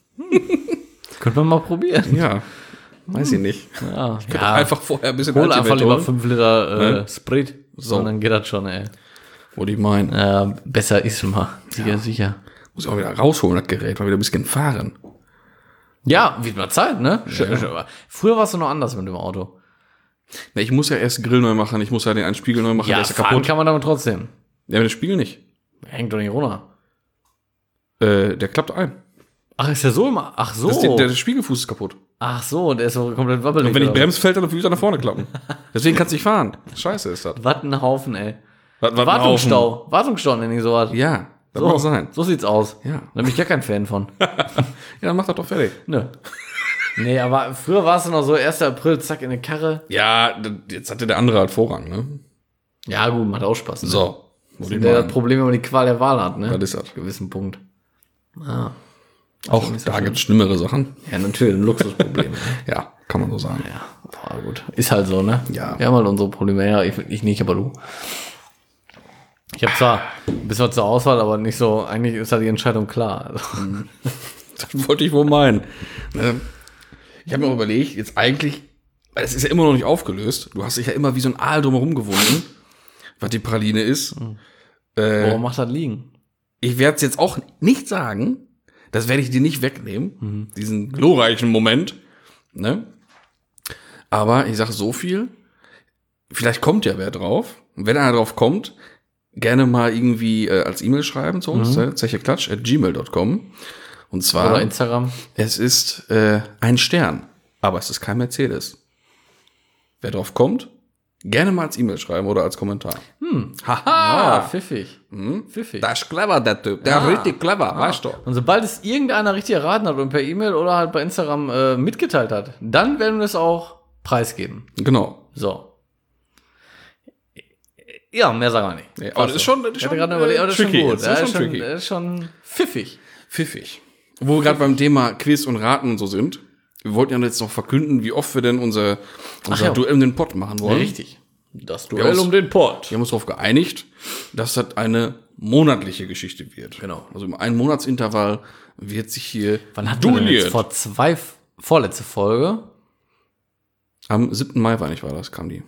Speaker 3: Könnte man mal probieren.
Speaker 1: Ja, weiß ich nicht.
Speaker 3: Ja,
Speaker 1: Einfach vorher ein bisschen
Speaker 3: hol einfach
Speaker 1: Ultimate
Speaker 3: lieber
Speaker 1: holen.
Speaker 3: 5 Liter
Speaker 1: Ne?
Speaker 3: Sprit. So, und dann geht das schon, ey.
Speaker 1: Wollte ich meinen.
Speaker 3: Besser ist mal. Sicher.
Speaker 1: Muss ich auch wieder rausholen, das Gerät, mal wieder ein bisschen fahren.
Speaker 3: Ja, wird mal Zeit, ne? Schön. Früher war es noch anders mit dem Auto.
Speaker 1: Na, ich muss ja erst den Grill neu machen, ich muss ja den einen Spiegel neu machen,
Speaker 3: Ja,
Speaker 1: der ist ja
Speaker 3: fahren
Speaker 1: kaputt.
Speaker 3: kann man damit trotzdem.
Speaker 1: Ja, aber den Spiegel nicht.
Speaker 3: Hängt doch nicht runter.
Speaker 1: Der klappt ein.
Speaker 3: Ach, ist ja so immer. Ach so.
Speaker 1: Der Spiegelfuß ist kaputt.
Speaker 3: Ach so, der ist so komplett wabbelig.
Speaker 1: Und wenn ich
Speaker 3: oder?
Speaker 1: bremse, fällt er natürlich nach vorne klappen. Deswegen kannst du nicht fahren. Scheiße ist das.
Speaker 3: Was ein Haufen, ey.
Speaker 1: Was
Speaker 3: Wartungsstau. Wartungsstau nenne ich sowas.
Speaker 1: Ja, das
Speaker 3: so,
Speaker 1: muss auch sein.
Speaker 3: So sieht's aus.
Speaker 1: Ja.
Speaker 3: Da bin ich gar kein Fan von.
Speaker 1: Ja, dann mach das doch fertig.
Speaker 3: Nö. Nee, aber früher war es noch so, 1. April, zack, in eine Karre.
Speaker 1: Ja, jetzt hatte der andere halt Vorrang, ne?
Speaker 3: Ja, gut, macht auch Spaß. Ne?
Speaker 1: So. Muss ich
Speaker 3: Der das
Speaker 1: meinen.
Speaker 3: Problem, wenn man die Qual der Wahl hat, ne?
Speaker 1: Was ist das?
Speaker 3: Auf einem gewissen Punkt.
Speaker 1: Auch da gibt's schlimmere Sachen.
Speaker 3: Ja, natürlich, ein Luxusproblem.
Speaker 1: Ja, kann man so sagen.
Speaker 3: Ja, aber gut. Ist halt so, ne?
Speaker 1: Ja.
Speaker 3: Wir haben halt unsere Probleme. Ja, ich nicht, aber du. Ich habe zwar ein bisschen was zur Auswahl, aber nicht so, eigentlich ist da die Entscheidung klar. Also,
Speaker 1: Das wollte ich wohl meinen. Ich habe mir überlegt, jetzt eigentlich, weil es ist ja immer noch nicht aufgelöst, du hast dich ja immer wie so ein Aal drumherum gewunden, was die Praline ist.
Speaker 3: woran macht das liegen?
Speaker 1: Ich werde es jetzt auch nicht sagen, das werde ich dir nicht wegnehmen, diesen glorreichen Moment. Ne? Aber ich sage so viel, vielleicht kommt ja wer drauf. Und wenn einer drauf kommt, gerne mal irgendwie als E-Mail schreiben zu uns, zecheklatsch@gmail.com. Und zwar,
Speaker 3: Oder Instagram?
Speaker 1: es ist ein Stern, aber es ist kein Mercedes. Wer drauf kommt, gerne mal als E-Mail schreiben oder als Kommentar.
Speaker 3: Ah, pfiffig. Pfiffig.
Speaker 1: Das ist clever, der Typ. Der ist richtig clever, weißt du.
Speaker 3: Und sobald es irgendeiner richtig erraten hat und per E-Mail oder halt bei Instagram mitgeteilt hat, dann werden wir es auch preisgeben.
Speaker 1: Genau.
Speaker 3: So. Ja, mehr sagen wir nicht.
Speaker 1: Nee, aber das ist schon,
Speaker 3: Ich hatte gerade überlegt, aber das ist schon
Speaker 1: tricky.
Speaker 3: gut.
Speaker 1: Das ist schon tricky.
Speaker 3: Das ist schon pfiffig.
Speaker 1: Pfiffig. Wo wir gerade beim Thema Quiz und Raten und so sind. Wir wollten ja jetzt noch verkünden, wie oft wir denn unser
Speaker 3: ja.
Speaker 1: Duell um den Pott machen wollen.
Speaker 3: Richtig. Das
Speaker 1: Wir haben
Speaker 3: Duell
Speaker 1: uns-
Speaker 3: um den Pott.
Speaker 1: Wir haben uns darauf geeinigt, dass das eine monatliche Geschichte wird.
Speaker 3: Genau.
Speaker 1: Also im einen Monatsintervall wird sich hier
Speaker 3: Wann hatten wir denn
Speaker 1: duelliert.
Speaker 3: jetzt? Vorletzte Folge.
Speaker 1: Am 7. Mai war das, kam die.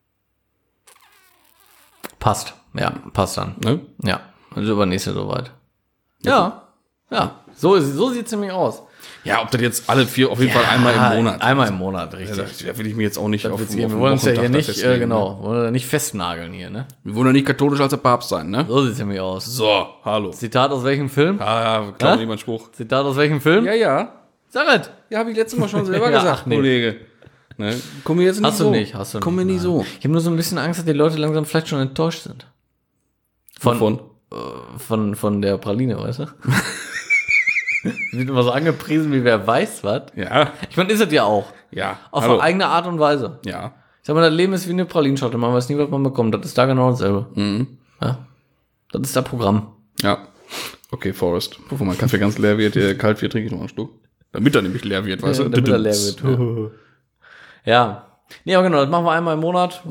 Speaker 3: Passt. Ja, passt dann.
Speaker 1: Ne?
Speaker 3: Ja, also übernächste soweit. Ja. So sieht's nämlich aus.
Speaker 1: Ja, ob das jetzt alle 4 auf jeden Fall einmal im Monat.
Speaker 3: Einmal im Monat, richtig.
Speaker 1: Da will ich mir jetzt auch nicht auf
Speaker 3: Wir wollen uns ja hier
Speaker 1: Wochentag
Speaker 3: nicht,
Speaker 1: festlegen,
Speaker 3: genau, wollen wir nicht festnageln hier, ne?
Speaker 1: Wir wollen ja nicht katholischer als der Papst sein, ne?
Speaker 3: So sieht's nämlich aus.
Speaker 1: So, hallo.
Speaker 3: Zitat aus welchem Film?
Speaker 1: Ja, klar, niemand Spruch.
Speaker 3: Zitat aus welchem Film?
Speaker 1: Ja.
Speaker 3: Sag es.
Speaker 1: Ja, habe ich letztes Mal schon selber
Speaker 3: Ja,
Speaker 1: gesagt,
Speaker 3: ach nee.
Speaker 1: Kollege. Ne? Komm mir jetzt nicht
Speaker 3: Hast
Speaker 1: so.
Speaker 3: du nicht.
Speaker 1: Komm mir nicht so.
Speaker 3: Ich habe nur so ein bisschen Angst, dass die Leute langsam vielleicht schon enttäuscht sind.
Speaker 1: Von?
Speaker 3: Von der Praline, weißt du? Die wird immer so angepriesen, wie wer weiß was.
Speaker 1: Ja.
Speaker 3: Ich meine, ist es ja auch.
Speaker 1: Ja.
Speaker 3: Auf
Speaker 1: hallo.
Speaker 3: eine eigene Art und Weise.
Speaker 1: Ja.
Speaker 3: Ich sag mal, das Leben ist wie eine Pralinschotte. Man weiß nie, was man bekommt. Das ist da genau dasselbe. Ja? Das ist das Programm.
Speaker 1: Ja. Okay, Forrest. Bevor mein Kaffee ganz leer wird, kalt wird, trinke ich noch einen Schluck. Damit er nämlich leer wird, weißt du?
Speaker 3: Damit er leer wird. Ja. Nee, aber genau, das machen wir einmal im Monat.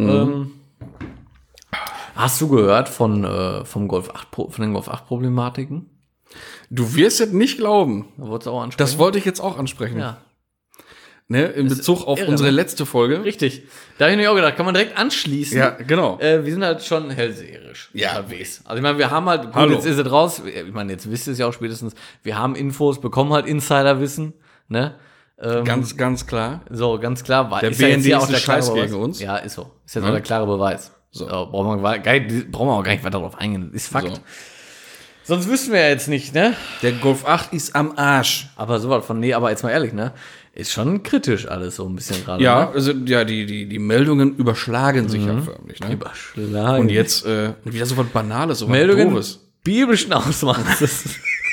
Speaker 3: Hast du gehört von den Golf 8 Problematiken?
Speaker 1: Du wirst es nicht glauben.
Speaker 3: Da wolltest du auch ansprechen.
Speaker 1: Das wollte ich jetzt auch ansprechen.
Speaker 3: ja.
Speaker 1: Ne? In Bezug auf
Speaker 3: irre,
Speaker 1: unsere
Speaker 3: ne?
Speaker 1: letzte Folge.
Speaker 3: Richtig. Da habe ich mir auch gedacht, kann man direkt anschließen.
Speaker 1: Ja, genau.
Speaker 3: Wir sind halt schon hellseherisch unterwegs. Also ich meine, wir haben halt, gut,
Speaker 1: Hallo.
Speaker 3: jetzt ist es raus, ich meine, jetzt wisst ihr es ja auch spätestens, wir haben Infos, bekommen halt Insiderwissen, ne?
Speaker 1: Ganz, ganz klar.
Speaker 3: So, ganz klar.
Speaker 1: Der
Speaker 3: ist ja jetzt
Speaker 1: BND
Speaker 3: hier
Speaker 1: ist
Speaker 3: auch der
Speaker 1: ein Scheiß
Speaker 3: klare Beweis.
Speaker 1: gegen uns.
Speaker 3: Ja, ist so. Ist jetzt auch der klare Beweis. So. Brauchen wir auch gar nicht weiter darauf eingehen. Ist Fakt.
Speaker 1: So.
Speaker 3: Sonst wüssten wir ja jetzt nicht, ne?
Speaker 1: Der Golf 8 ist am Arsch.
Speaker 3: Aber sowas von, aber jetzt mal ehrlich, ne? Ist schon kritisch alles so ein bisschen gerade.
Speaker 1: Ja,
Speaker 3: Ne?
Speaker 1: also ja, die Meldungen überschlagen sich ja förmlich. Ne?
Speaker 3: Überschlagen.
Speaker 1: Und jetzt wieder so was Banales, so was
Speaker 3: Meldungen
Speaker 1: Doofes.
Speaker 3: biblischen Ausmaßes.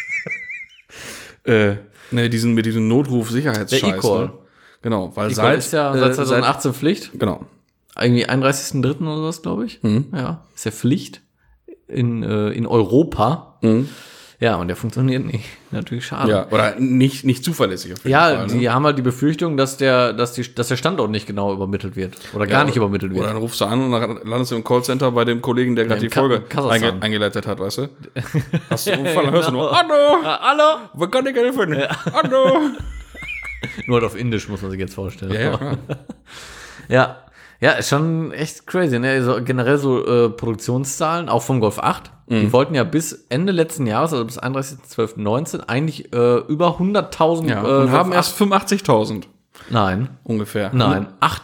Speaker 1: Mit diesem Notruf-Sicherheitsscheiß.
Speaker 3: Der E-Call.
Speaker 1: Ne? Genau, weil
Speaker 3: Equal ist ja seit 2018 Pflicht.
Speaker 1: Genau.
Speaker 3: Irgendwie 31.03. oder was, glaube ich. Ja, ist ja Pflicht in Europa. Ja, und der funktioniert nicht. Natürlich schade.
Speaker 1: Ja, oder nicht zuverlässig auf jeden
Speaker 3: Ja,
Speaker 1: Fall.
Speaker 3: die haben halt die Befürchtung, dass der Standort nicht genau übermittelt wird. Oder gar nicht übermittelt wird.
Speaker 1: Oder dann rufst du an und dann landest du im Callcenter bei dem Kollegen, der gerade
Speaker 3: im
Speaker 1: die Folge
Speaker 3: Kasachstan.
Speaker 1: eingeleitet hat, weißt du? Hast du Unfall, dann hörst du nur, hallo,
Speaker 3: Hallo?
Speaker 1: wo kann ich helfen? Hallo.
Speaker 3: Nur halt auf Indisch muss man sich jetzt vorstellen.
Speaker 1: Ja, klar.
Speaker 3: Ja, ist schon echt crazy, ne? Also generell so Produktionszahlen, auch vom Golf 8. Die wollten ja bis Ende letzten Jahres, also bis 31.12.19, eigentlich über 100.000
Speaker 1: Ja, und haben
Speaker 3: Golf
Speaker 1: erst 85.000
Speaker 3: Nein,
Speaker 1: ungefähr.
Speaker 3: nein,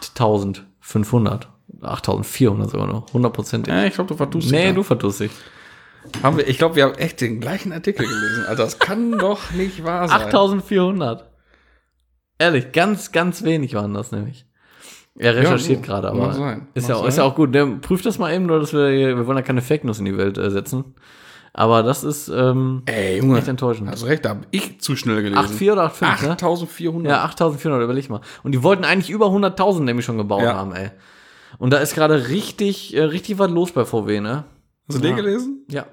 Speaker 3: 8.500. 8.400 sogar noch, 100%.
Speaker 1: Ja, ich glaube, du vertust dich.
Speaker 3: Nee,
Speaker 1: da.
Speaker 3: du vertust dich.
Speaker 1: Ich glaube, wir haben echt den gleichen Artikel gelesen. Alter, das kann doch nicht wahr sein.
Speaker 3: 8.400. Ehrlich, ganz, ganz wenig waren das nämlich. Er recherchiert
Speaker 1: Ja,
Speaker 3: gerade,
Speaker 1: mag
Speaker 3: aber
Speaker 1: sein.
Speaker 3: ist
Speaker 1: Mag
Speaker 3: ja auch gut. Der prüft das mal eben, nur dass wir wollen ja keine Fake News in die Welt setzen. Aber das ist
Speaker 1: Ey, Junge,
Speaker 3: echt enttäuschend.
Speaker 1: hast recht, da habe ich zu schnell gelesen.
Speaker 3: 8,4 oder 8,5, ne?
Speaker 1: 8.400.
Speaker 3: Ja, 8.400, überleg mal. Und die wollten eigentlich über 100.000 nämlich schon gebaut
Speaker 1: Ja.
Speaker 3: haben, ey. Und da ist gerade richtig was los bei VW, ne?
Speaker 1: Hast du den gelesen?
Speaker 3: Ja.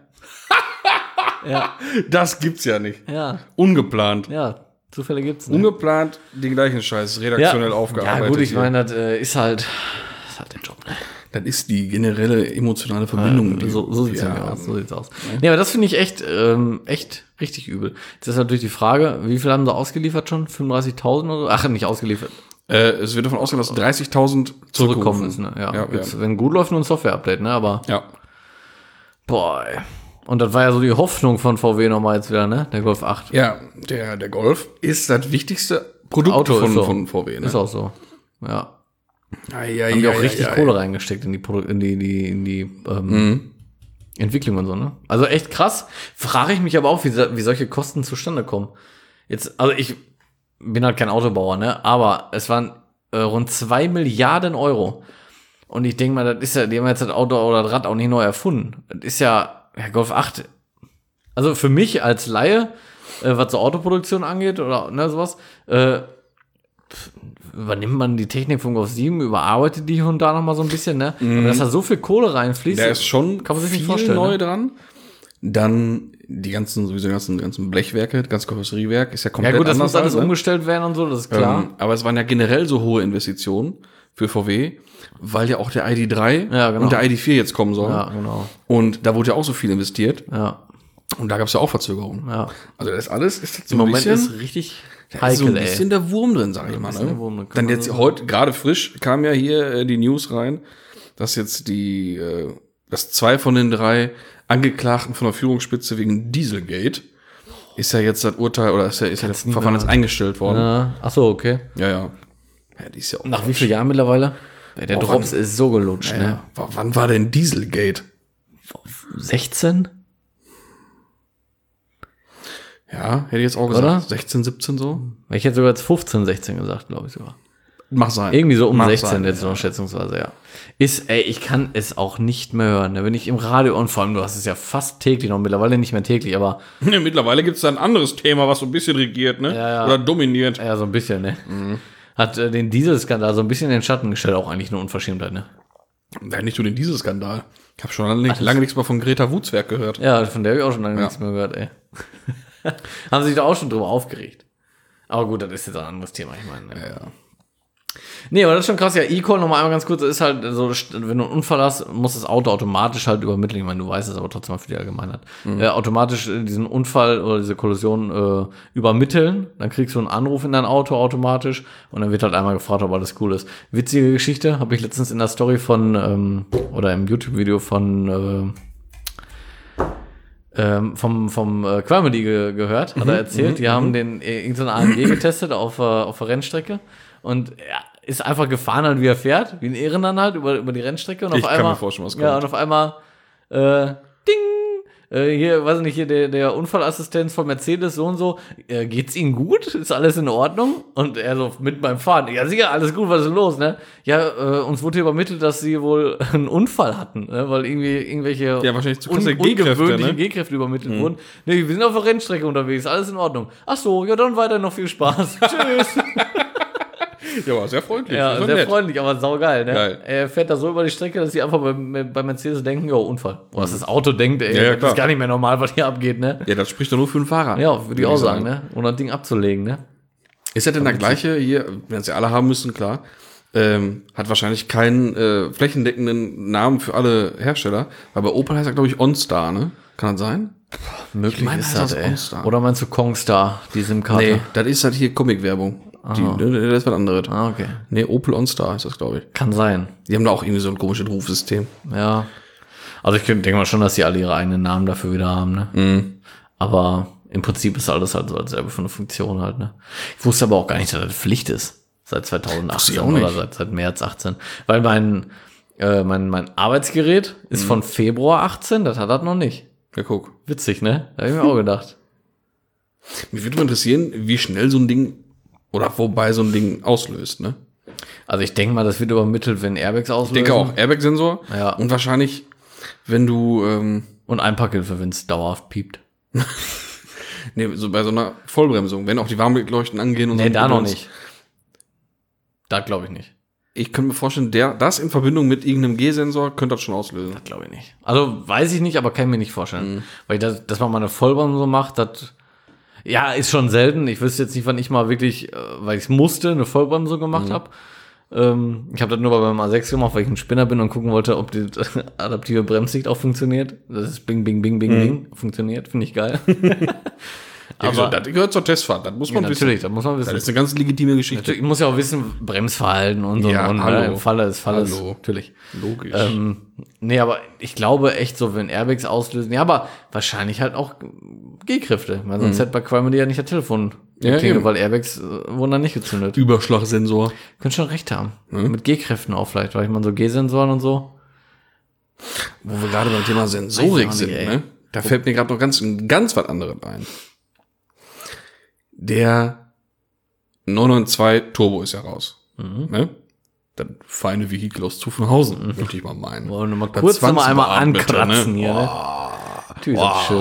Speaker 3: Ja,
Speaker 1: Das gibt's ja nicht.
Speaker 3: ja,
Speaker 1: Ungeplant.
Speaker 3: ja. Zufälle gibt's, ne?
Speaker 1: Ungeplant den gleichen Scheiß redaktionell aufgearbeitet.
Speaker 3: Ja, gut, ich
Speaker 1: hier.
Speaker 3: meine, das ist halt der Job, ne?
Speaker 1: Das ist die generelle emotionale Verbindung. die
Speaker 3: So sieht's
Speaker 1: wir
Speaker 3: ja
Speaker 1: haben.
Speaker 3: aus. So sieht's aus. Nee, aber das finde ich echt richtig übel. Jetzt ist natürlich die Frage, wie viel haben sie ausgeliefert schon? 35.000 oder so? Ach, nicht ausgeliefert.
Speaker 1: Es wird davon ausgehen, dass 30.000
Speaker 3: Zurückkommen ist, ne? Ja. Jetzt, wenn gut läuft, nur ein Software-Update, ne? Aber,
Speaker 1: Ja.
Speaker 3: boah, ey. Und das war ja so die Hoffnung von VW nochmal jetzt wieder, ne? Der Golf 8.
Speaker 1: Ja, der Golf ist das wichtigste Produkt
Speaker 3: Auto ist so.
Speaker 1: von VW. Ne?
Speaker 3: Ist auch so. Ja.
Speaker 1: Ja,
Speaker 3: Haben die auch richtig Kohle reingesteckt in die Entwicklung und so, ne? Also echt krass. Frage ich mich aber auch, wie solche Kosten zustande kommen. Jetzt, also ich bin halt kein Autobauer, ne? Aber es waren rund 2 Milliarden Euro. Und ich denke mal, das ist ja, die haben jetzt das Auto oder das Rad auch nicht neu erfunden. Das ist ja Golf 8. Also für mich als Laie, was so Autoproduktion angeht oder ne, sowas, übernimmt man die Technik von Golf 7, überarbeitet die hier und da nochmal so ein bisschen, ne? Aber dass da so viel Kohle reinfließt,
Speaker 1: Da ist schon
Speaker 3: kann man sich nicht
Speaker 1: viel
Speaker 3: vorstellen,
Speaker 1: neu
Speaker 3: ne?
Speaker 1: dran. Dann die ganzen Blechwerke, das ganze Karosseriewerk ist ja
Speaker 3: Ja
Speaker 1: komplett
Speaker 3: gut, das
Speaker 1: anders.
Speaker 3: muss alles
Speaker 1: ne?
Speaker 3: umgestellt werden und so, das ist klar.
Speaker 1: Aber es waren ja generell so hohe Investitionen für VW, weil ja auch der ID.3
Speaker 3: Ja, genau.
Speaker 1: und der ID.4 jetzt kommen sollen.
Speaker 3: Ja, genau.
Speaker 1: Und da wurde ja auch so viel investiert.
Speaker 3: Ja,
Speaker 1: Und da gab es ja auch Verzögerungen.
Speaker 3: ja.
Speaker 1: Also das alles ist jetzt so
Speaker 3: Im
Speaker 1: ein
Speaker 3: Moment
Speaker 1: bisschen,
Speaker 3: ist richtig
Speaker 1: da ist
Speaker 3: heikel,
Speaker 1: so ein bisschen der Wurm drin, sag ich mal.
Speaker 3: bisschen der
Speaker 1: Ne?
Speaker 3: Wurm drin, kann
Speaker 1: Dann
Speaker 3: man
Speaker 1: jetzt
Speaker 3: so
Speaker 1: heute, gerade frisch, kam ja hier die News rein, dass jetzt dass 2 von den 3 Angeklagten von der Führungsspitze wegen Dieselgate ist ja jetzt das Urteil, oder ist ja das
Speaker 3: nicht
Speaker 1: Verfahren
Speaker 3: mehr-
Speaker 1: jetzt eingestellt worden.
Speaker 3: Ja. Ach so, okay.
Speaker 1: Ja. Ja, die ist ja auch
Speaker 3: Nach wie vielen Jahren mittlerweile? Ja, der
Speaker 1: Oh,
Speaker 3: Drops
Speaker 1: wann-
Speaker 3: ist so gelutscht, ne?
Speaker 1: Ja. Wann war denn Dieselgate?
Speaker 3: 16?
Speaker 1: Ja, hätte ich jetzt auch gesagt.
Speaker 3: Oder?
Speaker 1: 16, 17 so.
Speaker 3: Ich hätte sogar jetzt 15, 16 gesagt, glaube ich sogar.
Speaker 1: Mach sein.
Speaker 3: Irgendwie so um
Speaker 1: Mag
Speaker 3: 16
Speaker 1: sein,
Speaker 3: jetzt noch schätzungsweise, ja. Ich kann es auch nicht mehr hören. Ne? Wenn ich im Radio, und vor allem, du hast es ja fast täglich noch, mittlerweile nicht mehr täglich, aber
Speaker 1: Ja, mittlerweile gibt es da ein anderes Thema, was so ein bisschen regiert, ne?
Speaker 3: Ja.
Speaker 1: Oder dominiert.
Speaker 3: ja, so ein bisschen, ne? Hat den Dieselskandal so ein bisschen in den Schatten gestellt, auch eigentlich eine Unverschämtheit, ne?
Speaker 1: Ja, nicht nur den Dieselskandal. Ich habe schon lange nichts mehr von Greta Wutzwerk gehört.
Speaker 3: Ja, von der habe ich auch schon lange
Speaker 1: Ja.
Speaker 3: nichts mehr gehört, ey. Haben sich da auch schon drüber aufgeregt. Aber gut, das ist jetzt ein anderes Thema, ich meine. Ne?
Speaker 1: Ja.
Speaker 3: Nee, aber das ist schon krass. Ja, E-Call nochmal einmal ganz kurz, das ist halt so, wenn du einen Unfall hast, muss das Auto automatisch halt übermitteln. Ich meine, du weißt es aber trotzdem mal für die Allgemeinheit. Automatisch diesen Unfall oder diese Kollision übermitteln. Dann kriegst du einen Anruf in dein Auto automatisch und dann wird halt einmal gefragt, ob alles cool ist. Witzige Geschichte, habe ich letztens in der Story von, oder im YouTube-Video vom Qualmedy gehört, hat er erzählt, die haben den irgendeinen AMG getestet auf der Rennstrecke und er ist einfach gefahren halt, wie er fährt, wie ein Ehrenmann halt über die Rennstrecke und
Speaker 1: Ich
Speaker 3: auf
Speaker 1: kann
Speaker 3: einmal,
Speaker 1: mir vorstellen, was
Speaker 3: ja,
Speaker 1: kommt.
Speaker 3: und auf einmal, ding, hier, weiß ich nicht, hier der Unfallassistent von Mercedes so und so, geht's Ihnen gut? Ist alles in Ordnung? Und er so mit beim Fahren, ja sicher, alles gut, was ist los, ne? Ja, uns wurde hier übermittelt, dass Sie wohl einen Unfall hatten, ne? Weil irgendwie irgendwelche
Speaker 1: Ja, wahrscheinlich zu krasse G-Kräfte,
Speaker 3: ungewöhnliche
Speaker 1: ne?
Speaker 3: G-Kräfte übermittelt wurden. Nee, wir sind auf der Rennstrecke unterwegs, alles in Ordnung. Ach so, ja, dann weiter noch viel Spaß. Tschüss.
Speaker 1: Ja, war sehr freundlich.
Speaker 3: Ja,
Speaker 1: Das war
Speaker 3: sehr
Speaker 1: nett.
Speaker 3: freundlich, aber saugeil, ne?
Speaker 1: Geil.
Speaker 3: Er fährt da so über die Strecke, dass sie einfach bei Mercedes denken, ja, Unfall. Oder dass das Auto denkt, ey,
Speaker 1: Ja,
Speaker 3: das
Speaker 1: klar.
Speaker 3: ist gar nicht mehr normal, was hier abgeht, ne?
Speaker 1: Ja, das spricht doch nur für den Fahrer.
Speaker 3: Ja, würde ich auch sagen, ne? Und das Ding abzulegen, ne?
Speaker 1: Ist das denn der gleiche hier, wenn es ja alle haben müssen, klar, hat wahrscheinlich keinen flächendeckenden Namen für alle Hersteller, weil bei Opel heißt er, glaube ich, OnStar, ne? Kann das sein?
Speaker 3: Möglich
Speaker 1: meine,
Speaker 3: ist
Speaker 1: heißt
Speaker 3: das,
Speaker 1: das
Speaker 3: ey.
Speaker 1: OnStar.
Speaker 3: Oder meinst du Kongstar, die SIM-Karte?
Speaker 1: das ist halt hier Comic-Werbung. Das ist was anderes.
Speaker 3: Ah, okay.
Speaker 1: Nee, Opel OnStar ist das, glaube ich.
Speaker 3: Kann sein.
Speaker 1: Die haben da auch irgendwie so ein komisches Rufsystem.
Speaker 3: Ja. Also ich denke mal schon, dass die alle ihre eigenen Namen dafür wieder haben, ne? Aber im Prinzip ist alles halt so als selbe für eine Funktion halt, ne? Ich wusste aber auch gar nicht, dass das Pflicht ist. Seit 2018
Speaker 1: auch nicht.
Speaker 3: oder seit März 18. Weil mein Arbeitsgerät ist von Februar 18, das hat das noch nicht.
Speaker 1: Ja, guck.
Speaker 3: Witzig, ne? Da habe ich mir auch gedacht.
Speaker 1: Mich würde mal interessieren, wie schnell so ein Ding oder wobei so ein Ding auslöst, ne?
Speaker 3: Also ich denke mal, das wird übermittelt, wenn Airbags auslösen.
Speaker 1: Ich denke auch, Airbag-Sensor.
Speaker 3: Ja.
Speaker 1: Und wahrscheinlich, wenn du,
Speaker 3: Und Einparkhilfe, wenn es dauerhaft piept.
Speaker 1: so bei so einer Vollbremsung, wenn auch die Warnblikleuchten angehen und so.
Speaker 3: Nee, da noch
Speaker 1: Gedöns.
Speaker 3: nicht. Da glaube ich nicht.
Speaker 1: Ich könnte mir vorstellen, das in Verbindung mit irgendeinem G-Sensor könnte das schon auslösen.
Speaker 3: Glaube ich nicht. Also weiß ich nicht, aber kann ich mir nicht vorstellen. Weil dass man mal eine Vollbremsung so macht, das ja, ist schon selten. Ich wüsste jetzt nicht, wann ich mal wirklich, weil ich es musste, eine Vollbremsung gemacht habe. Ich habe das nur beim A6 gemacht, weil ich ein Spinner bin und gucken wollte, ob die adaptive Bremssicht auch funktioniert. Das ist Bing, Bing, Bing, Bing, Bing. Funktioniert, finde ich geil.
Speaker 1: Aber das gehört zur Testfahrt, das muss man wissen.
Speaker 3: Natürlich, das muss man wissen.
Speaker 1: Das ist eine ganz legitime Geschichte.
Speaker 3: Ich muss ja auch wissen, Bremsverhalten und so.
Speaker 1: Ja,
Speaker 3: und,
Speaker 1: hallo.
Speaker 3: Im Falle des Falles.
Speaker 1: Hallo.
Speaker 3: Natürlich.
Speaker 1: Logisch.
Speaker 3: Nee, aber ich glaube echt so, wenn Airbags auslösen, ja, aber wahrscheinlich halt auch G-Kräfte. Weil sonst hätte bei Qualmedy ja nicht das Telefon geklingelt,
Speaker 1: eben.
Speaker 3: weil Airbags wurden dann nicht gezündet.
Speaker 1: Überschlagsensor.
Speaker 3: Könnt schon recht haben. Mit G-Kräften auch vielleicht, weil ich meine so G-Sensoren und so.
Speaker 1: Wo wir gerade beim Thema Sensorik
Speaker 3: Weiß ich auch
Speaker 1: sind,
Speaker 3: nicht, ey.
Speaker 1: ne? Da fällt mir gerade noch ganz was anderes ein. Der 992 Turbo ist ja raus. Ne? Das feine Vehikel aus Zuffenhausen, möchte ich mal meinen.
Speaker 3: Wollen wir mal
Speaker 1: Das
Speaker 3: kurz noch mal
Speaker 1: 20
Speaker 3: einmal
Speaker 1: Parameter,
Speaker 3: ankratzen
Speaker 1: ne?
Speaker 3: hier, ne? Natürlich, das ist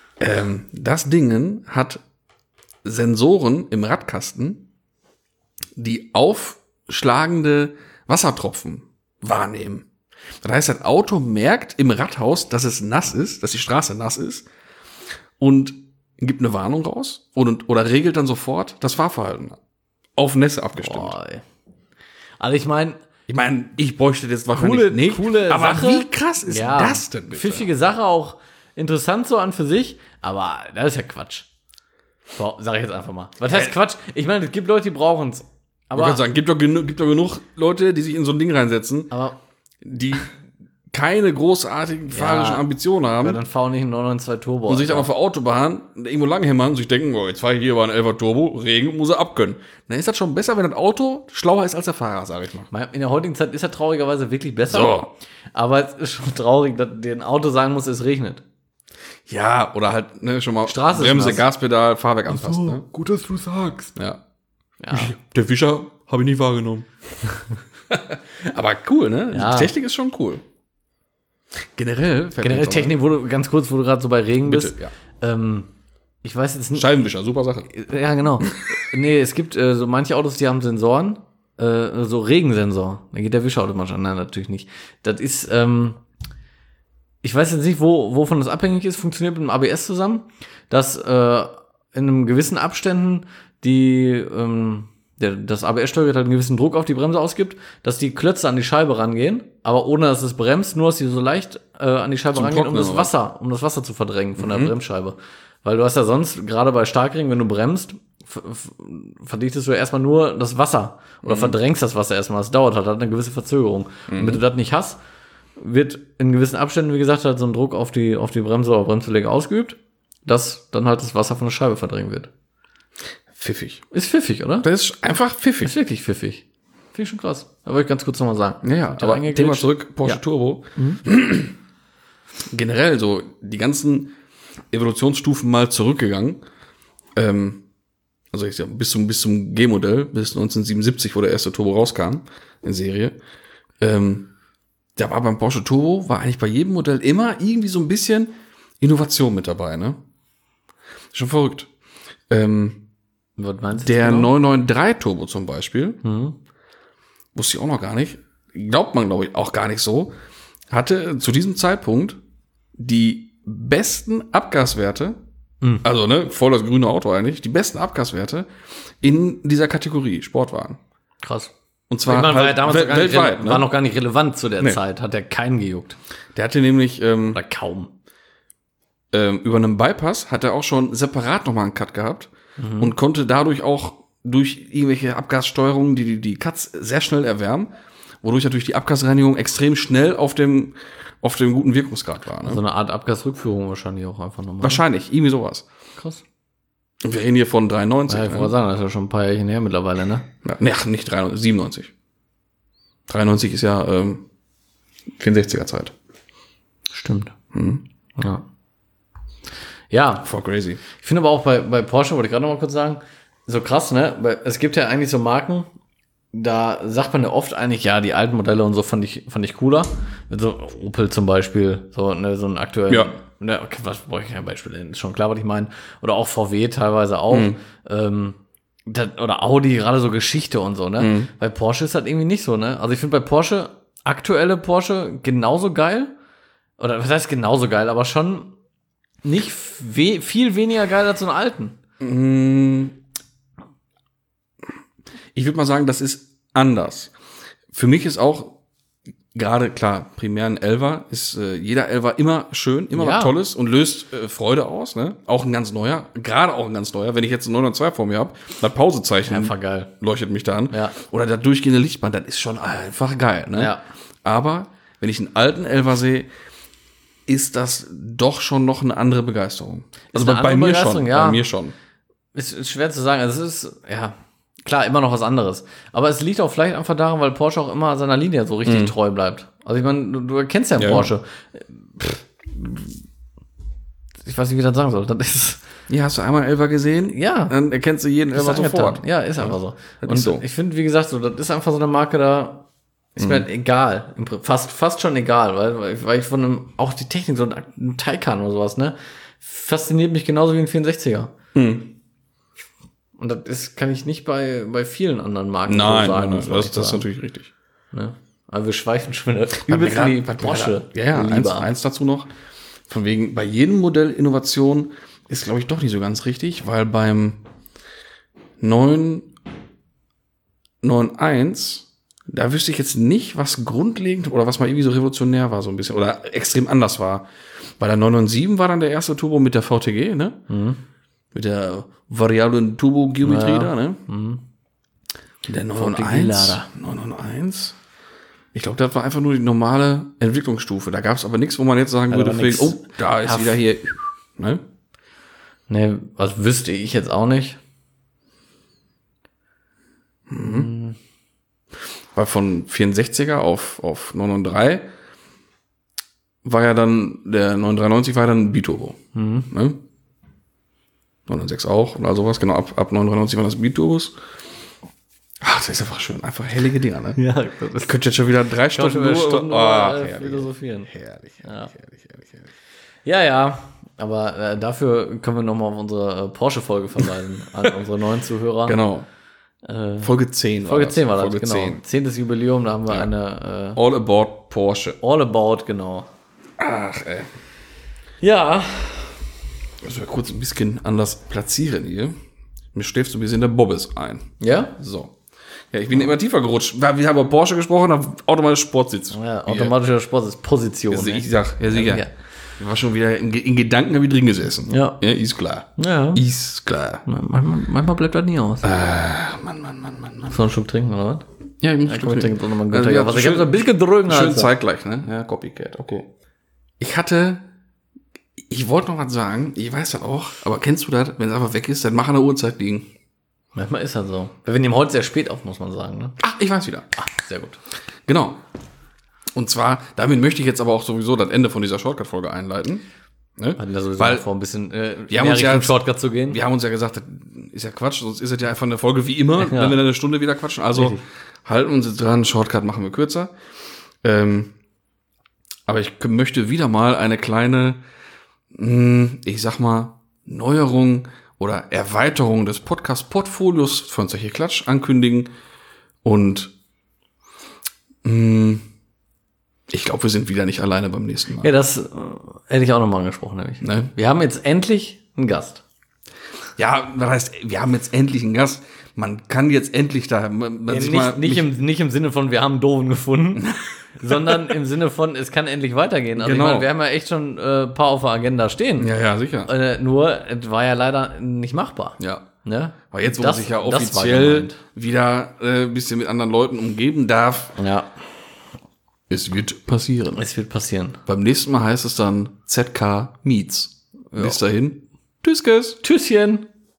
Speaker 3: schön.
Speaker 1: Das Dingen hat Sensoren im Radkasten, die aufschlagende Wassertropfen wahrnehmen. Das heißt, das Auto merkt im Radhaus, dass es nass ist, dass die Straße nass ist und gibt eine Warnung raus oder regelt dann sofort das Fahrverhalten auf Nässe abgestimmt.
Speaker 3: Boah, ey. Also ich meine,
Speaker 1: Ich bräuchte das wahrscheinlich nicht.
Speaker 3: coole
Speaker 1: aber
Speaker 3: Sache.
Speaker 1: wie krass ist das denn bitte?
Speaker 3: Pfiffige Sache, auch interessant so an für sich, aber das ist ja Quatsch. So, sag ich jetzt einfach mal. Was heißt Quatsch? Ich meine, es gibt Leute, die brauchen es.
Speaker 1: Ich
Speaker 3: Aber,
Speaker 1: kann sagen, gibt doch genug Leute, die sich in so ein Ding reinsetzen,
Speaker 3: aber
Speaker 1: die keine großartigen fahrerischen Ambitionen haben.
Speaker 3: ja, dann fahr nicht einen 992 Turbo.
Speaker 1: Und sich dann auf der Autobahn irgendwo langhämmern und sich denken, oh, jetzt fahre ich hier über einen 11er Turbo, Regen, muss er abkönnen. Dann ist das schon besser, wenn das Auto schlauer ist als der Fahrer, sage ich mal.
Speaker 3: In der heutigen Zeit ist er traurigerweise wirklich besser.
Speaker 1: So.
Speaker 3: Aber es ist schon traurig, dass dir ein Auto sagen muss, es regnet.
Speaker 1: Ja, oder halt schon mal
Speaker 3: Straße ist
Speaker 1: Bremse,
Speaker 3: nass.
Speaker 1: Gaspedal, Fahrwerk anpassen. Ne?
Speaker 2: Gut, dass du sagst.
Speaker 1: Ja.
Speaker 3: Ja.
Speaker 2: Der Fischer habe ich nicht wahrgenommen.
Speaker 1: Aber cool, ne?
Speaker 3: Ja.
Speaker 1: Die Technik ist schon cool. Generell
Speaker 3: Generell Technik, wo du gerade so bei Regen bist.
Speaker 1: Bitte, ja.
Speaker 3: Ich weiß jetzt nicht.
Speaker 1: Scheibenwischer, super Sache.
Speaker 3: Ja, genau. Nee, es gibt so manche Autos, die haben Sensoren, so Regensensor. Da geht der Wischer automatisch an. Nein, natürlich nicht. Das ist, ich weiß jetzt nicht, wovon das abhängig ist, funktioniert mit dem ABS zusammen, dass in einem gewissen Abständen das ABS-Steuergerät halt einen gewissen Druck auf die Bremse ausgibt, dass die Klötze an die Scheibe rangehen, aber ohne dass es bremst, nur dass die so leicht an die Scheibe
Speaker 1: Zum
Speaker 3: rangehen, um
Speaker 1: Trocknen,
Speaker 3: das Wasser zu verdrängen von der Bremsscheibe. Weil du hast ja sonst, gerade bei Starkregen, wenn du bremst, verdichtest du ja erstmal nur das Wasser oder verdrängst das Wasser erstmal. Das dauert halt, hat eine gewisse Verzögerung. Und wenn du das nicht hast, wird in gewissen Abständen, wie gesagt, halt so ein Druck auf die Bremse oder Bremsbeläge ausgeübt, dass dann halt das Wasser von der Scheibe verdrängt wird.
Speaker 1: Pfiffig.
Speaker 3: Ist pfiffig, oder?
Speaker 1: Das ist einfach pfiffig.
Speaker 3: Ist wirklich pfiffig. Finde ich schon krass. Da wollte ich ganz kurz nochmal sagen.
Speaker 1: Ja, aber
Speaker 3: eingegrätscht.
Speaker 1: Thema zurück, Porsche
Speaker 3: Ja.
Speaker 1: Turbo. Generell so die ganzen Evolutionsstufen mal zurückgegangen. Also ich sag, bis zum G-Modell, bis 1977, wo der erste Turbo rauskam in Serie. Da war beim Porsche Turbo, war eigentlich bei jedem Modell immer irgendwie so ein bisschen Innovation mit dabei, ne? Schon verrückt.
Speaker 3: Was meinst du
Speaker 1: Der
Speaker 3: jetzt genau?
Speaker 1: 993 Turbo zum Beispiel, wusste ich auch noch gar nicht, glaubt man, glaube ich, auch gar nicht so, hatte zu diesem Zeitpunkt die besten Abgaswerte, also ne, voll das grüne Auto eigentlich, die besten Abgaswerte in dieser Kategorie Sportwagen.
Speaker 3: Krass.
Speaker 1: Und zwar
Speaker 3: Ich meine, war ja
Speaker 1: halt
Speaker 3: damals noch gar nicht
Speaker 1: weltweit.
Speaker 3: war
Speaker 1: Ne?
Speaker 3: noch gar nicht relevant zu der
Speaker 1: Nee.
Speaker 3: Zeit. Hat der keinen gejuckt.
Speaker 1: Der hatte nämlich
Speaker 3: Oder kaum.
Speaker 1: über einen Bypass hat er auch schon separat nochmal einen Cut gehabt und konnte dadurch auch durch irgendwelche Abgassteuerungen die Cuts sehr schnell erwärmen, wodurch natürlich die Abgasreinigung extrem schnell auf dem guten Wirkungsgrad war. Ne?
Speaker 3: So eine Art Abgasrückführung wahrscheinlich auch einfach nochmal.
Speaker 1: Wahrscheinlich, irgendwie sowas.
Speaker 3: Krass.
Speaker 1: Und wir reden hier von 93.
Speaker 3: Ja, ich wollte sagen, das ist ja schon ein paar Jährchen her mittlerweile, ne?
Speaker 1: Ja, nee, ach, nicht 93, 97. 93 ist ja 64er Zeit.
Speaker 3: Stimmt. Ja. Ja,
Speaker 1: Voll crazy.
Speaker 3: ich finde aber auch bei Porsche, wollte ich gerade noch mal kurz sagen, so krass, ne? Weil es gibt ja eigentlich so Marken, da sagt man ja oft eigentlich, ja, die alten Modelle und so fand ich cooler. So Opel zum Beispiel, so einen aktuellen.
Speaker 1: Ja.
Speaker 3: Ne, okay, was brauche ich kein Beispiel? Ist schon klar, was ich meine. Oder auch VW teilweise auch. Oder Audi, gerade so Geschichte und so, ne? Bei Porsche ist das irgendwie nicht so, ne? Also ich finde bei Porsche, aktuelle Porsche genauso geil. Oder was heißt genauso geil, aber schon nicht viel weniger geil als so einen alten.
Speaker 1: Ich würde mal sagen, das ist anders. Für mich ist auch gerade, klar, primär ein Elfer ist jeder Elfer immer schön, immer
Speaker 3: Ja.
Speaker 1: was Tolles und löst Freude aus. Ne? Auch ein ganz neuer, gerade auch ein ganz neuer. Wenn ich jetzt einen 902 vor mir habe, das Pausezeichen
Speaker 3: Einfach geil.
Speaker 1: leuchtet mich da an.
Speaker 3: Ja.
Speaker 1: Oder das durchgehende Lichtband, das ist schon einfach geil. Ne?
Speaker 3: Ja.
Speaker 1: Aber wenn ich einen alten Elfer sehe, ist das doch schon noch eine andere Begeisterung. Also
Speaker 3: eine
Speaker 1: bei
Speaker 3: andere
Speaker 1: mir
Speaker 3: Begeisterung,
Speaker 1: schon.
Speaker 3: ja.
Speaker 1: Bei mir schon.
Speaker 3: Ist schwer zu sagen. Also es ist, ja, klar, immer noch was anderes. Aber es liegt auch vielleicht einfach daran, weil Porsche auch immer seiner Linie so richtig treu bleibt. Also ich meine, du erkennst ja einen
Speaker 1: Ja.
Speaker 3: Porsche. Ich weiß nicht, wie ich das sagen soll. Das ist,
Speaker 1: Ja, hast du einmal einen Elfer gesehen?
Speaker 3: ja.
Speaker 1: Dann erkennst du jeden Elfer
Speaker 3: Ist
Speaker 1: sofort.
Speaker 3: angetan. Ja, ist einfach so.
Speaker 1: das
Speaker 3: Und
Speaker 1: ist so.
Speaker 3: ich finde, wie gesagt, so, das ist einfach so eine Marke, da ist mir halt egal. Fast schon egal, weil ich von einem, auch die Technik, so ein Taycan oder sowas, ne, fasziniert mich genauso wie ein 64er. Und Und kann ich nicht bei vielen anderen Marken
Speaker 1: Nein,
Speaker 3: so sagen.
Speaker 1: nein,
Speaker 3: muss
Speaker 1: das
Speaker 3: ich
Speaker 1: ist
Speaker 3: sagen.
Speaker 1: natürlich richtig.
Speaker 3: Ne? Aber wir schweifen schon wieder übelst in die Porsche.
Speaker 1: Ja, eins dazu noch. Von wegen, bei jedem Modell Innovation ist, glaube ich, doch nicht so ganz richtig, weil beim 991, da wüsste ich jetzt nicht, was grundlegend oder was mal irgendwie so revolutionär war, so ein bisschen, oder extrem anders war. Bei der 997 war dann der erste Turbo mit der VTG, ne? Mhm. Mit der variablen Turbo-Geometrie da, ne? Mhm. Der 991, ich glaube, das war einfach nur die normale Entwicklungsstufe. Da gab es aber nichts, wo man jetzt sagen würde, da ist wieder hier, ne?
Speaker 3: Ne, was wüsste ich jetzt auch nicht.
Speaker 1: Mhm. Weil von 64er auf 993 war ja dann, der 993 war ja dann Biturbo. Mhm. Ne? 996 auch oder sowas, genau, ab 993 waren das Biturbos. Ach, das ist einfach schön, einfach hellige Dinger, ne?
Speaker 3: Ja,
Speaker 1: ich könnte jetzt schon wieder 3 Stunden
Speaker 3: philosophieren.
Speaker 1: Herrlich.
Speaker 3: Ja, aber dafür können wir nochmal auf unsere Porsche-Folge verweisen, an unsere neuen Zuhörer.
Speaker 1: Genau. Folge 10
Speaker 3: war das, genau.
Speaker 1: 10.
Speaker 3: 10. Jubiläum, da haben wir eine
Speaker 1: All About Porsche.
Speaker 3: All About, genau.
Speaker 1: Ach, ey.
Speaker 3: Ja.
Speaker 1: Müssen wir kurz ein bisschen anders platzieren hier. Mir schläft so ein bisschen der Bobbes ein.
Speaker 3: Ja?
Speaker 1: So. Ja, ich bin immer tiefer gerutscht. Wir haben über Porsche gesprochen, automatisch Sportsitz.
Speaker 3: Ja, automatischer Sportsitzposition.
Speaker 1: Also ich sag, ja sicher. Ja. Ich war schon wieder in Gedanken wie drin gesessen.
Speaker 3: Ja.
Speaker 1: Ja, ist klar.
Speaker 3: Ja.
Speaker 1: Ist klar.
Speaker 3: Manchmal bleibt das nie aus.
Speaker 1: Mann.
Speaker 3: So einen Schluck trinken, oder was?
Speaker 1: Ja, ich
Speaker 3: muss trinken. Ich
Speaker 1: ja,
Speaker 3: habe so ein bisschen drücken.
Speaker 1: Schön zeitgleich, ne? Ja, Copycat, okay. Ich wollte noch was sagen, ich weiß das auch, aber kennst du das, wenn es einfach weg ist, dann mach an der Uhrzeit liegen.
Speaker 3: Manchmal ist das so. Wir nehmen heute sehr spät auf, muss man sagen, ne?
Speaker 1: Ach, ich weiß wieder.
Speaker 3: Ach, sehr gut.
Speaker 1: Genau. Und zwar, damit möchte ich jetzt aber auch sowieso das Ende von dieser Shortcut-Folge einleiten. Ne?
Speaker 3: Hatten wir sowieso
Speaker 1: weil
Speaker 3: vor, ein bisschen
Speaker 1: wir haben uns ja
Speaker 3: Shortcut zu gehen.
Speaker 1: Wir haben uns ja gesagt, das ist ja Quatsch, sonst ist es ja einfach eine Folge wie immer, wenn wir eine Stunde wieder quatschen. Also richtig. Halten uns jetzt dran, Shortcut machen wir kürzer. Aber ich möchte wieder mal eine kleine, ich sag mal, Neuerung oder Erweiterung des Podcast-Portfolios von Zeche Klatsch ankündigen. Und ich glaube, wir sind wieder nicht alleine beim nächsten Mal.
Speaker 3: Ja, das hätte ich auch nochmal angesprochen, nämlich.
Speaker 1: Ne?
Speaker 3: Wir haben jetzt endlich einen Gast.
Speaker 1: Ja, das heißt, wir haben jetzt endlich einen Gast. Man kann jetzt endlich da.
Speaker 3: Nicht im Sinne von, wir haben einen Doofen gefunden, sondern im Sinne von, es kann endlich weitergehen. Also
Speaker 1: genau.
Speaker 3: Ich meine, wir haben ja echt schon ein paar auf der Agenda stehen.
Speaker 1: Ja, sicher.
Speaker 3: Nur, es war ja leider nicht machbar.
Speaker 1: Ja.
Speaker 3: Ne?
Speaker 1: Aber jetzt, wo man sich ja offiziell wieder ein bisschen mit anderen Leuten umgeben darf.
Speaker 3: Ja.
Speaker 1: Es wird passieren.
Speaker 3: Es wird passieren.
Speaker 1: Beim nächsten Mal heißt es dann ZK Meets. Ja. Bis dahin. Tschüss.
Speaker 3: Tschüsschen.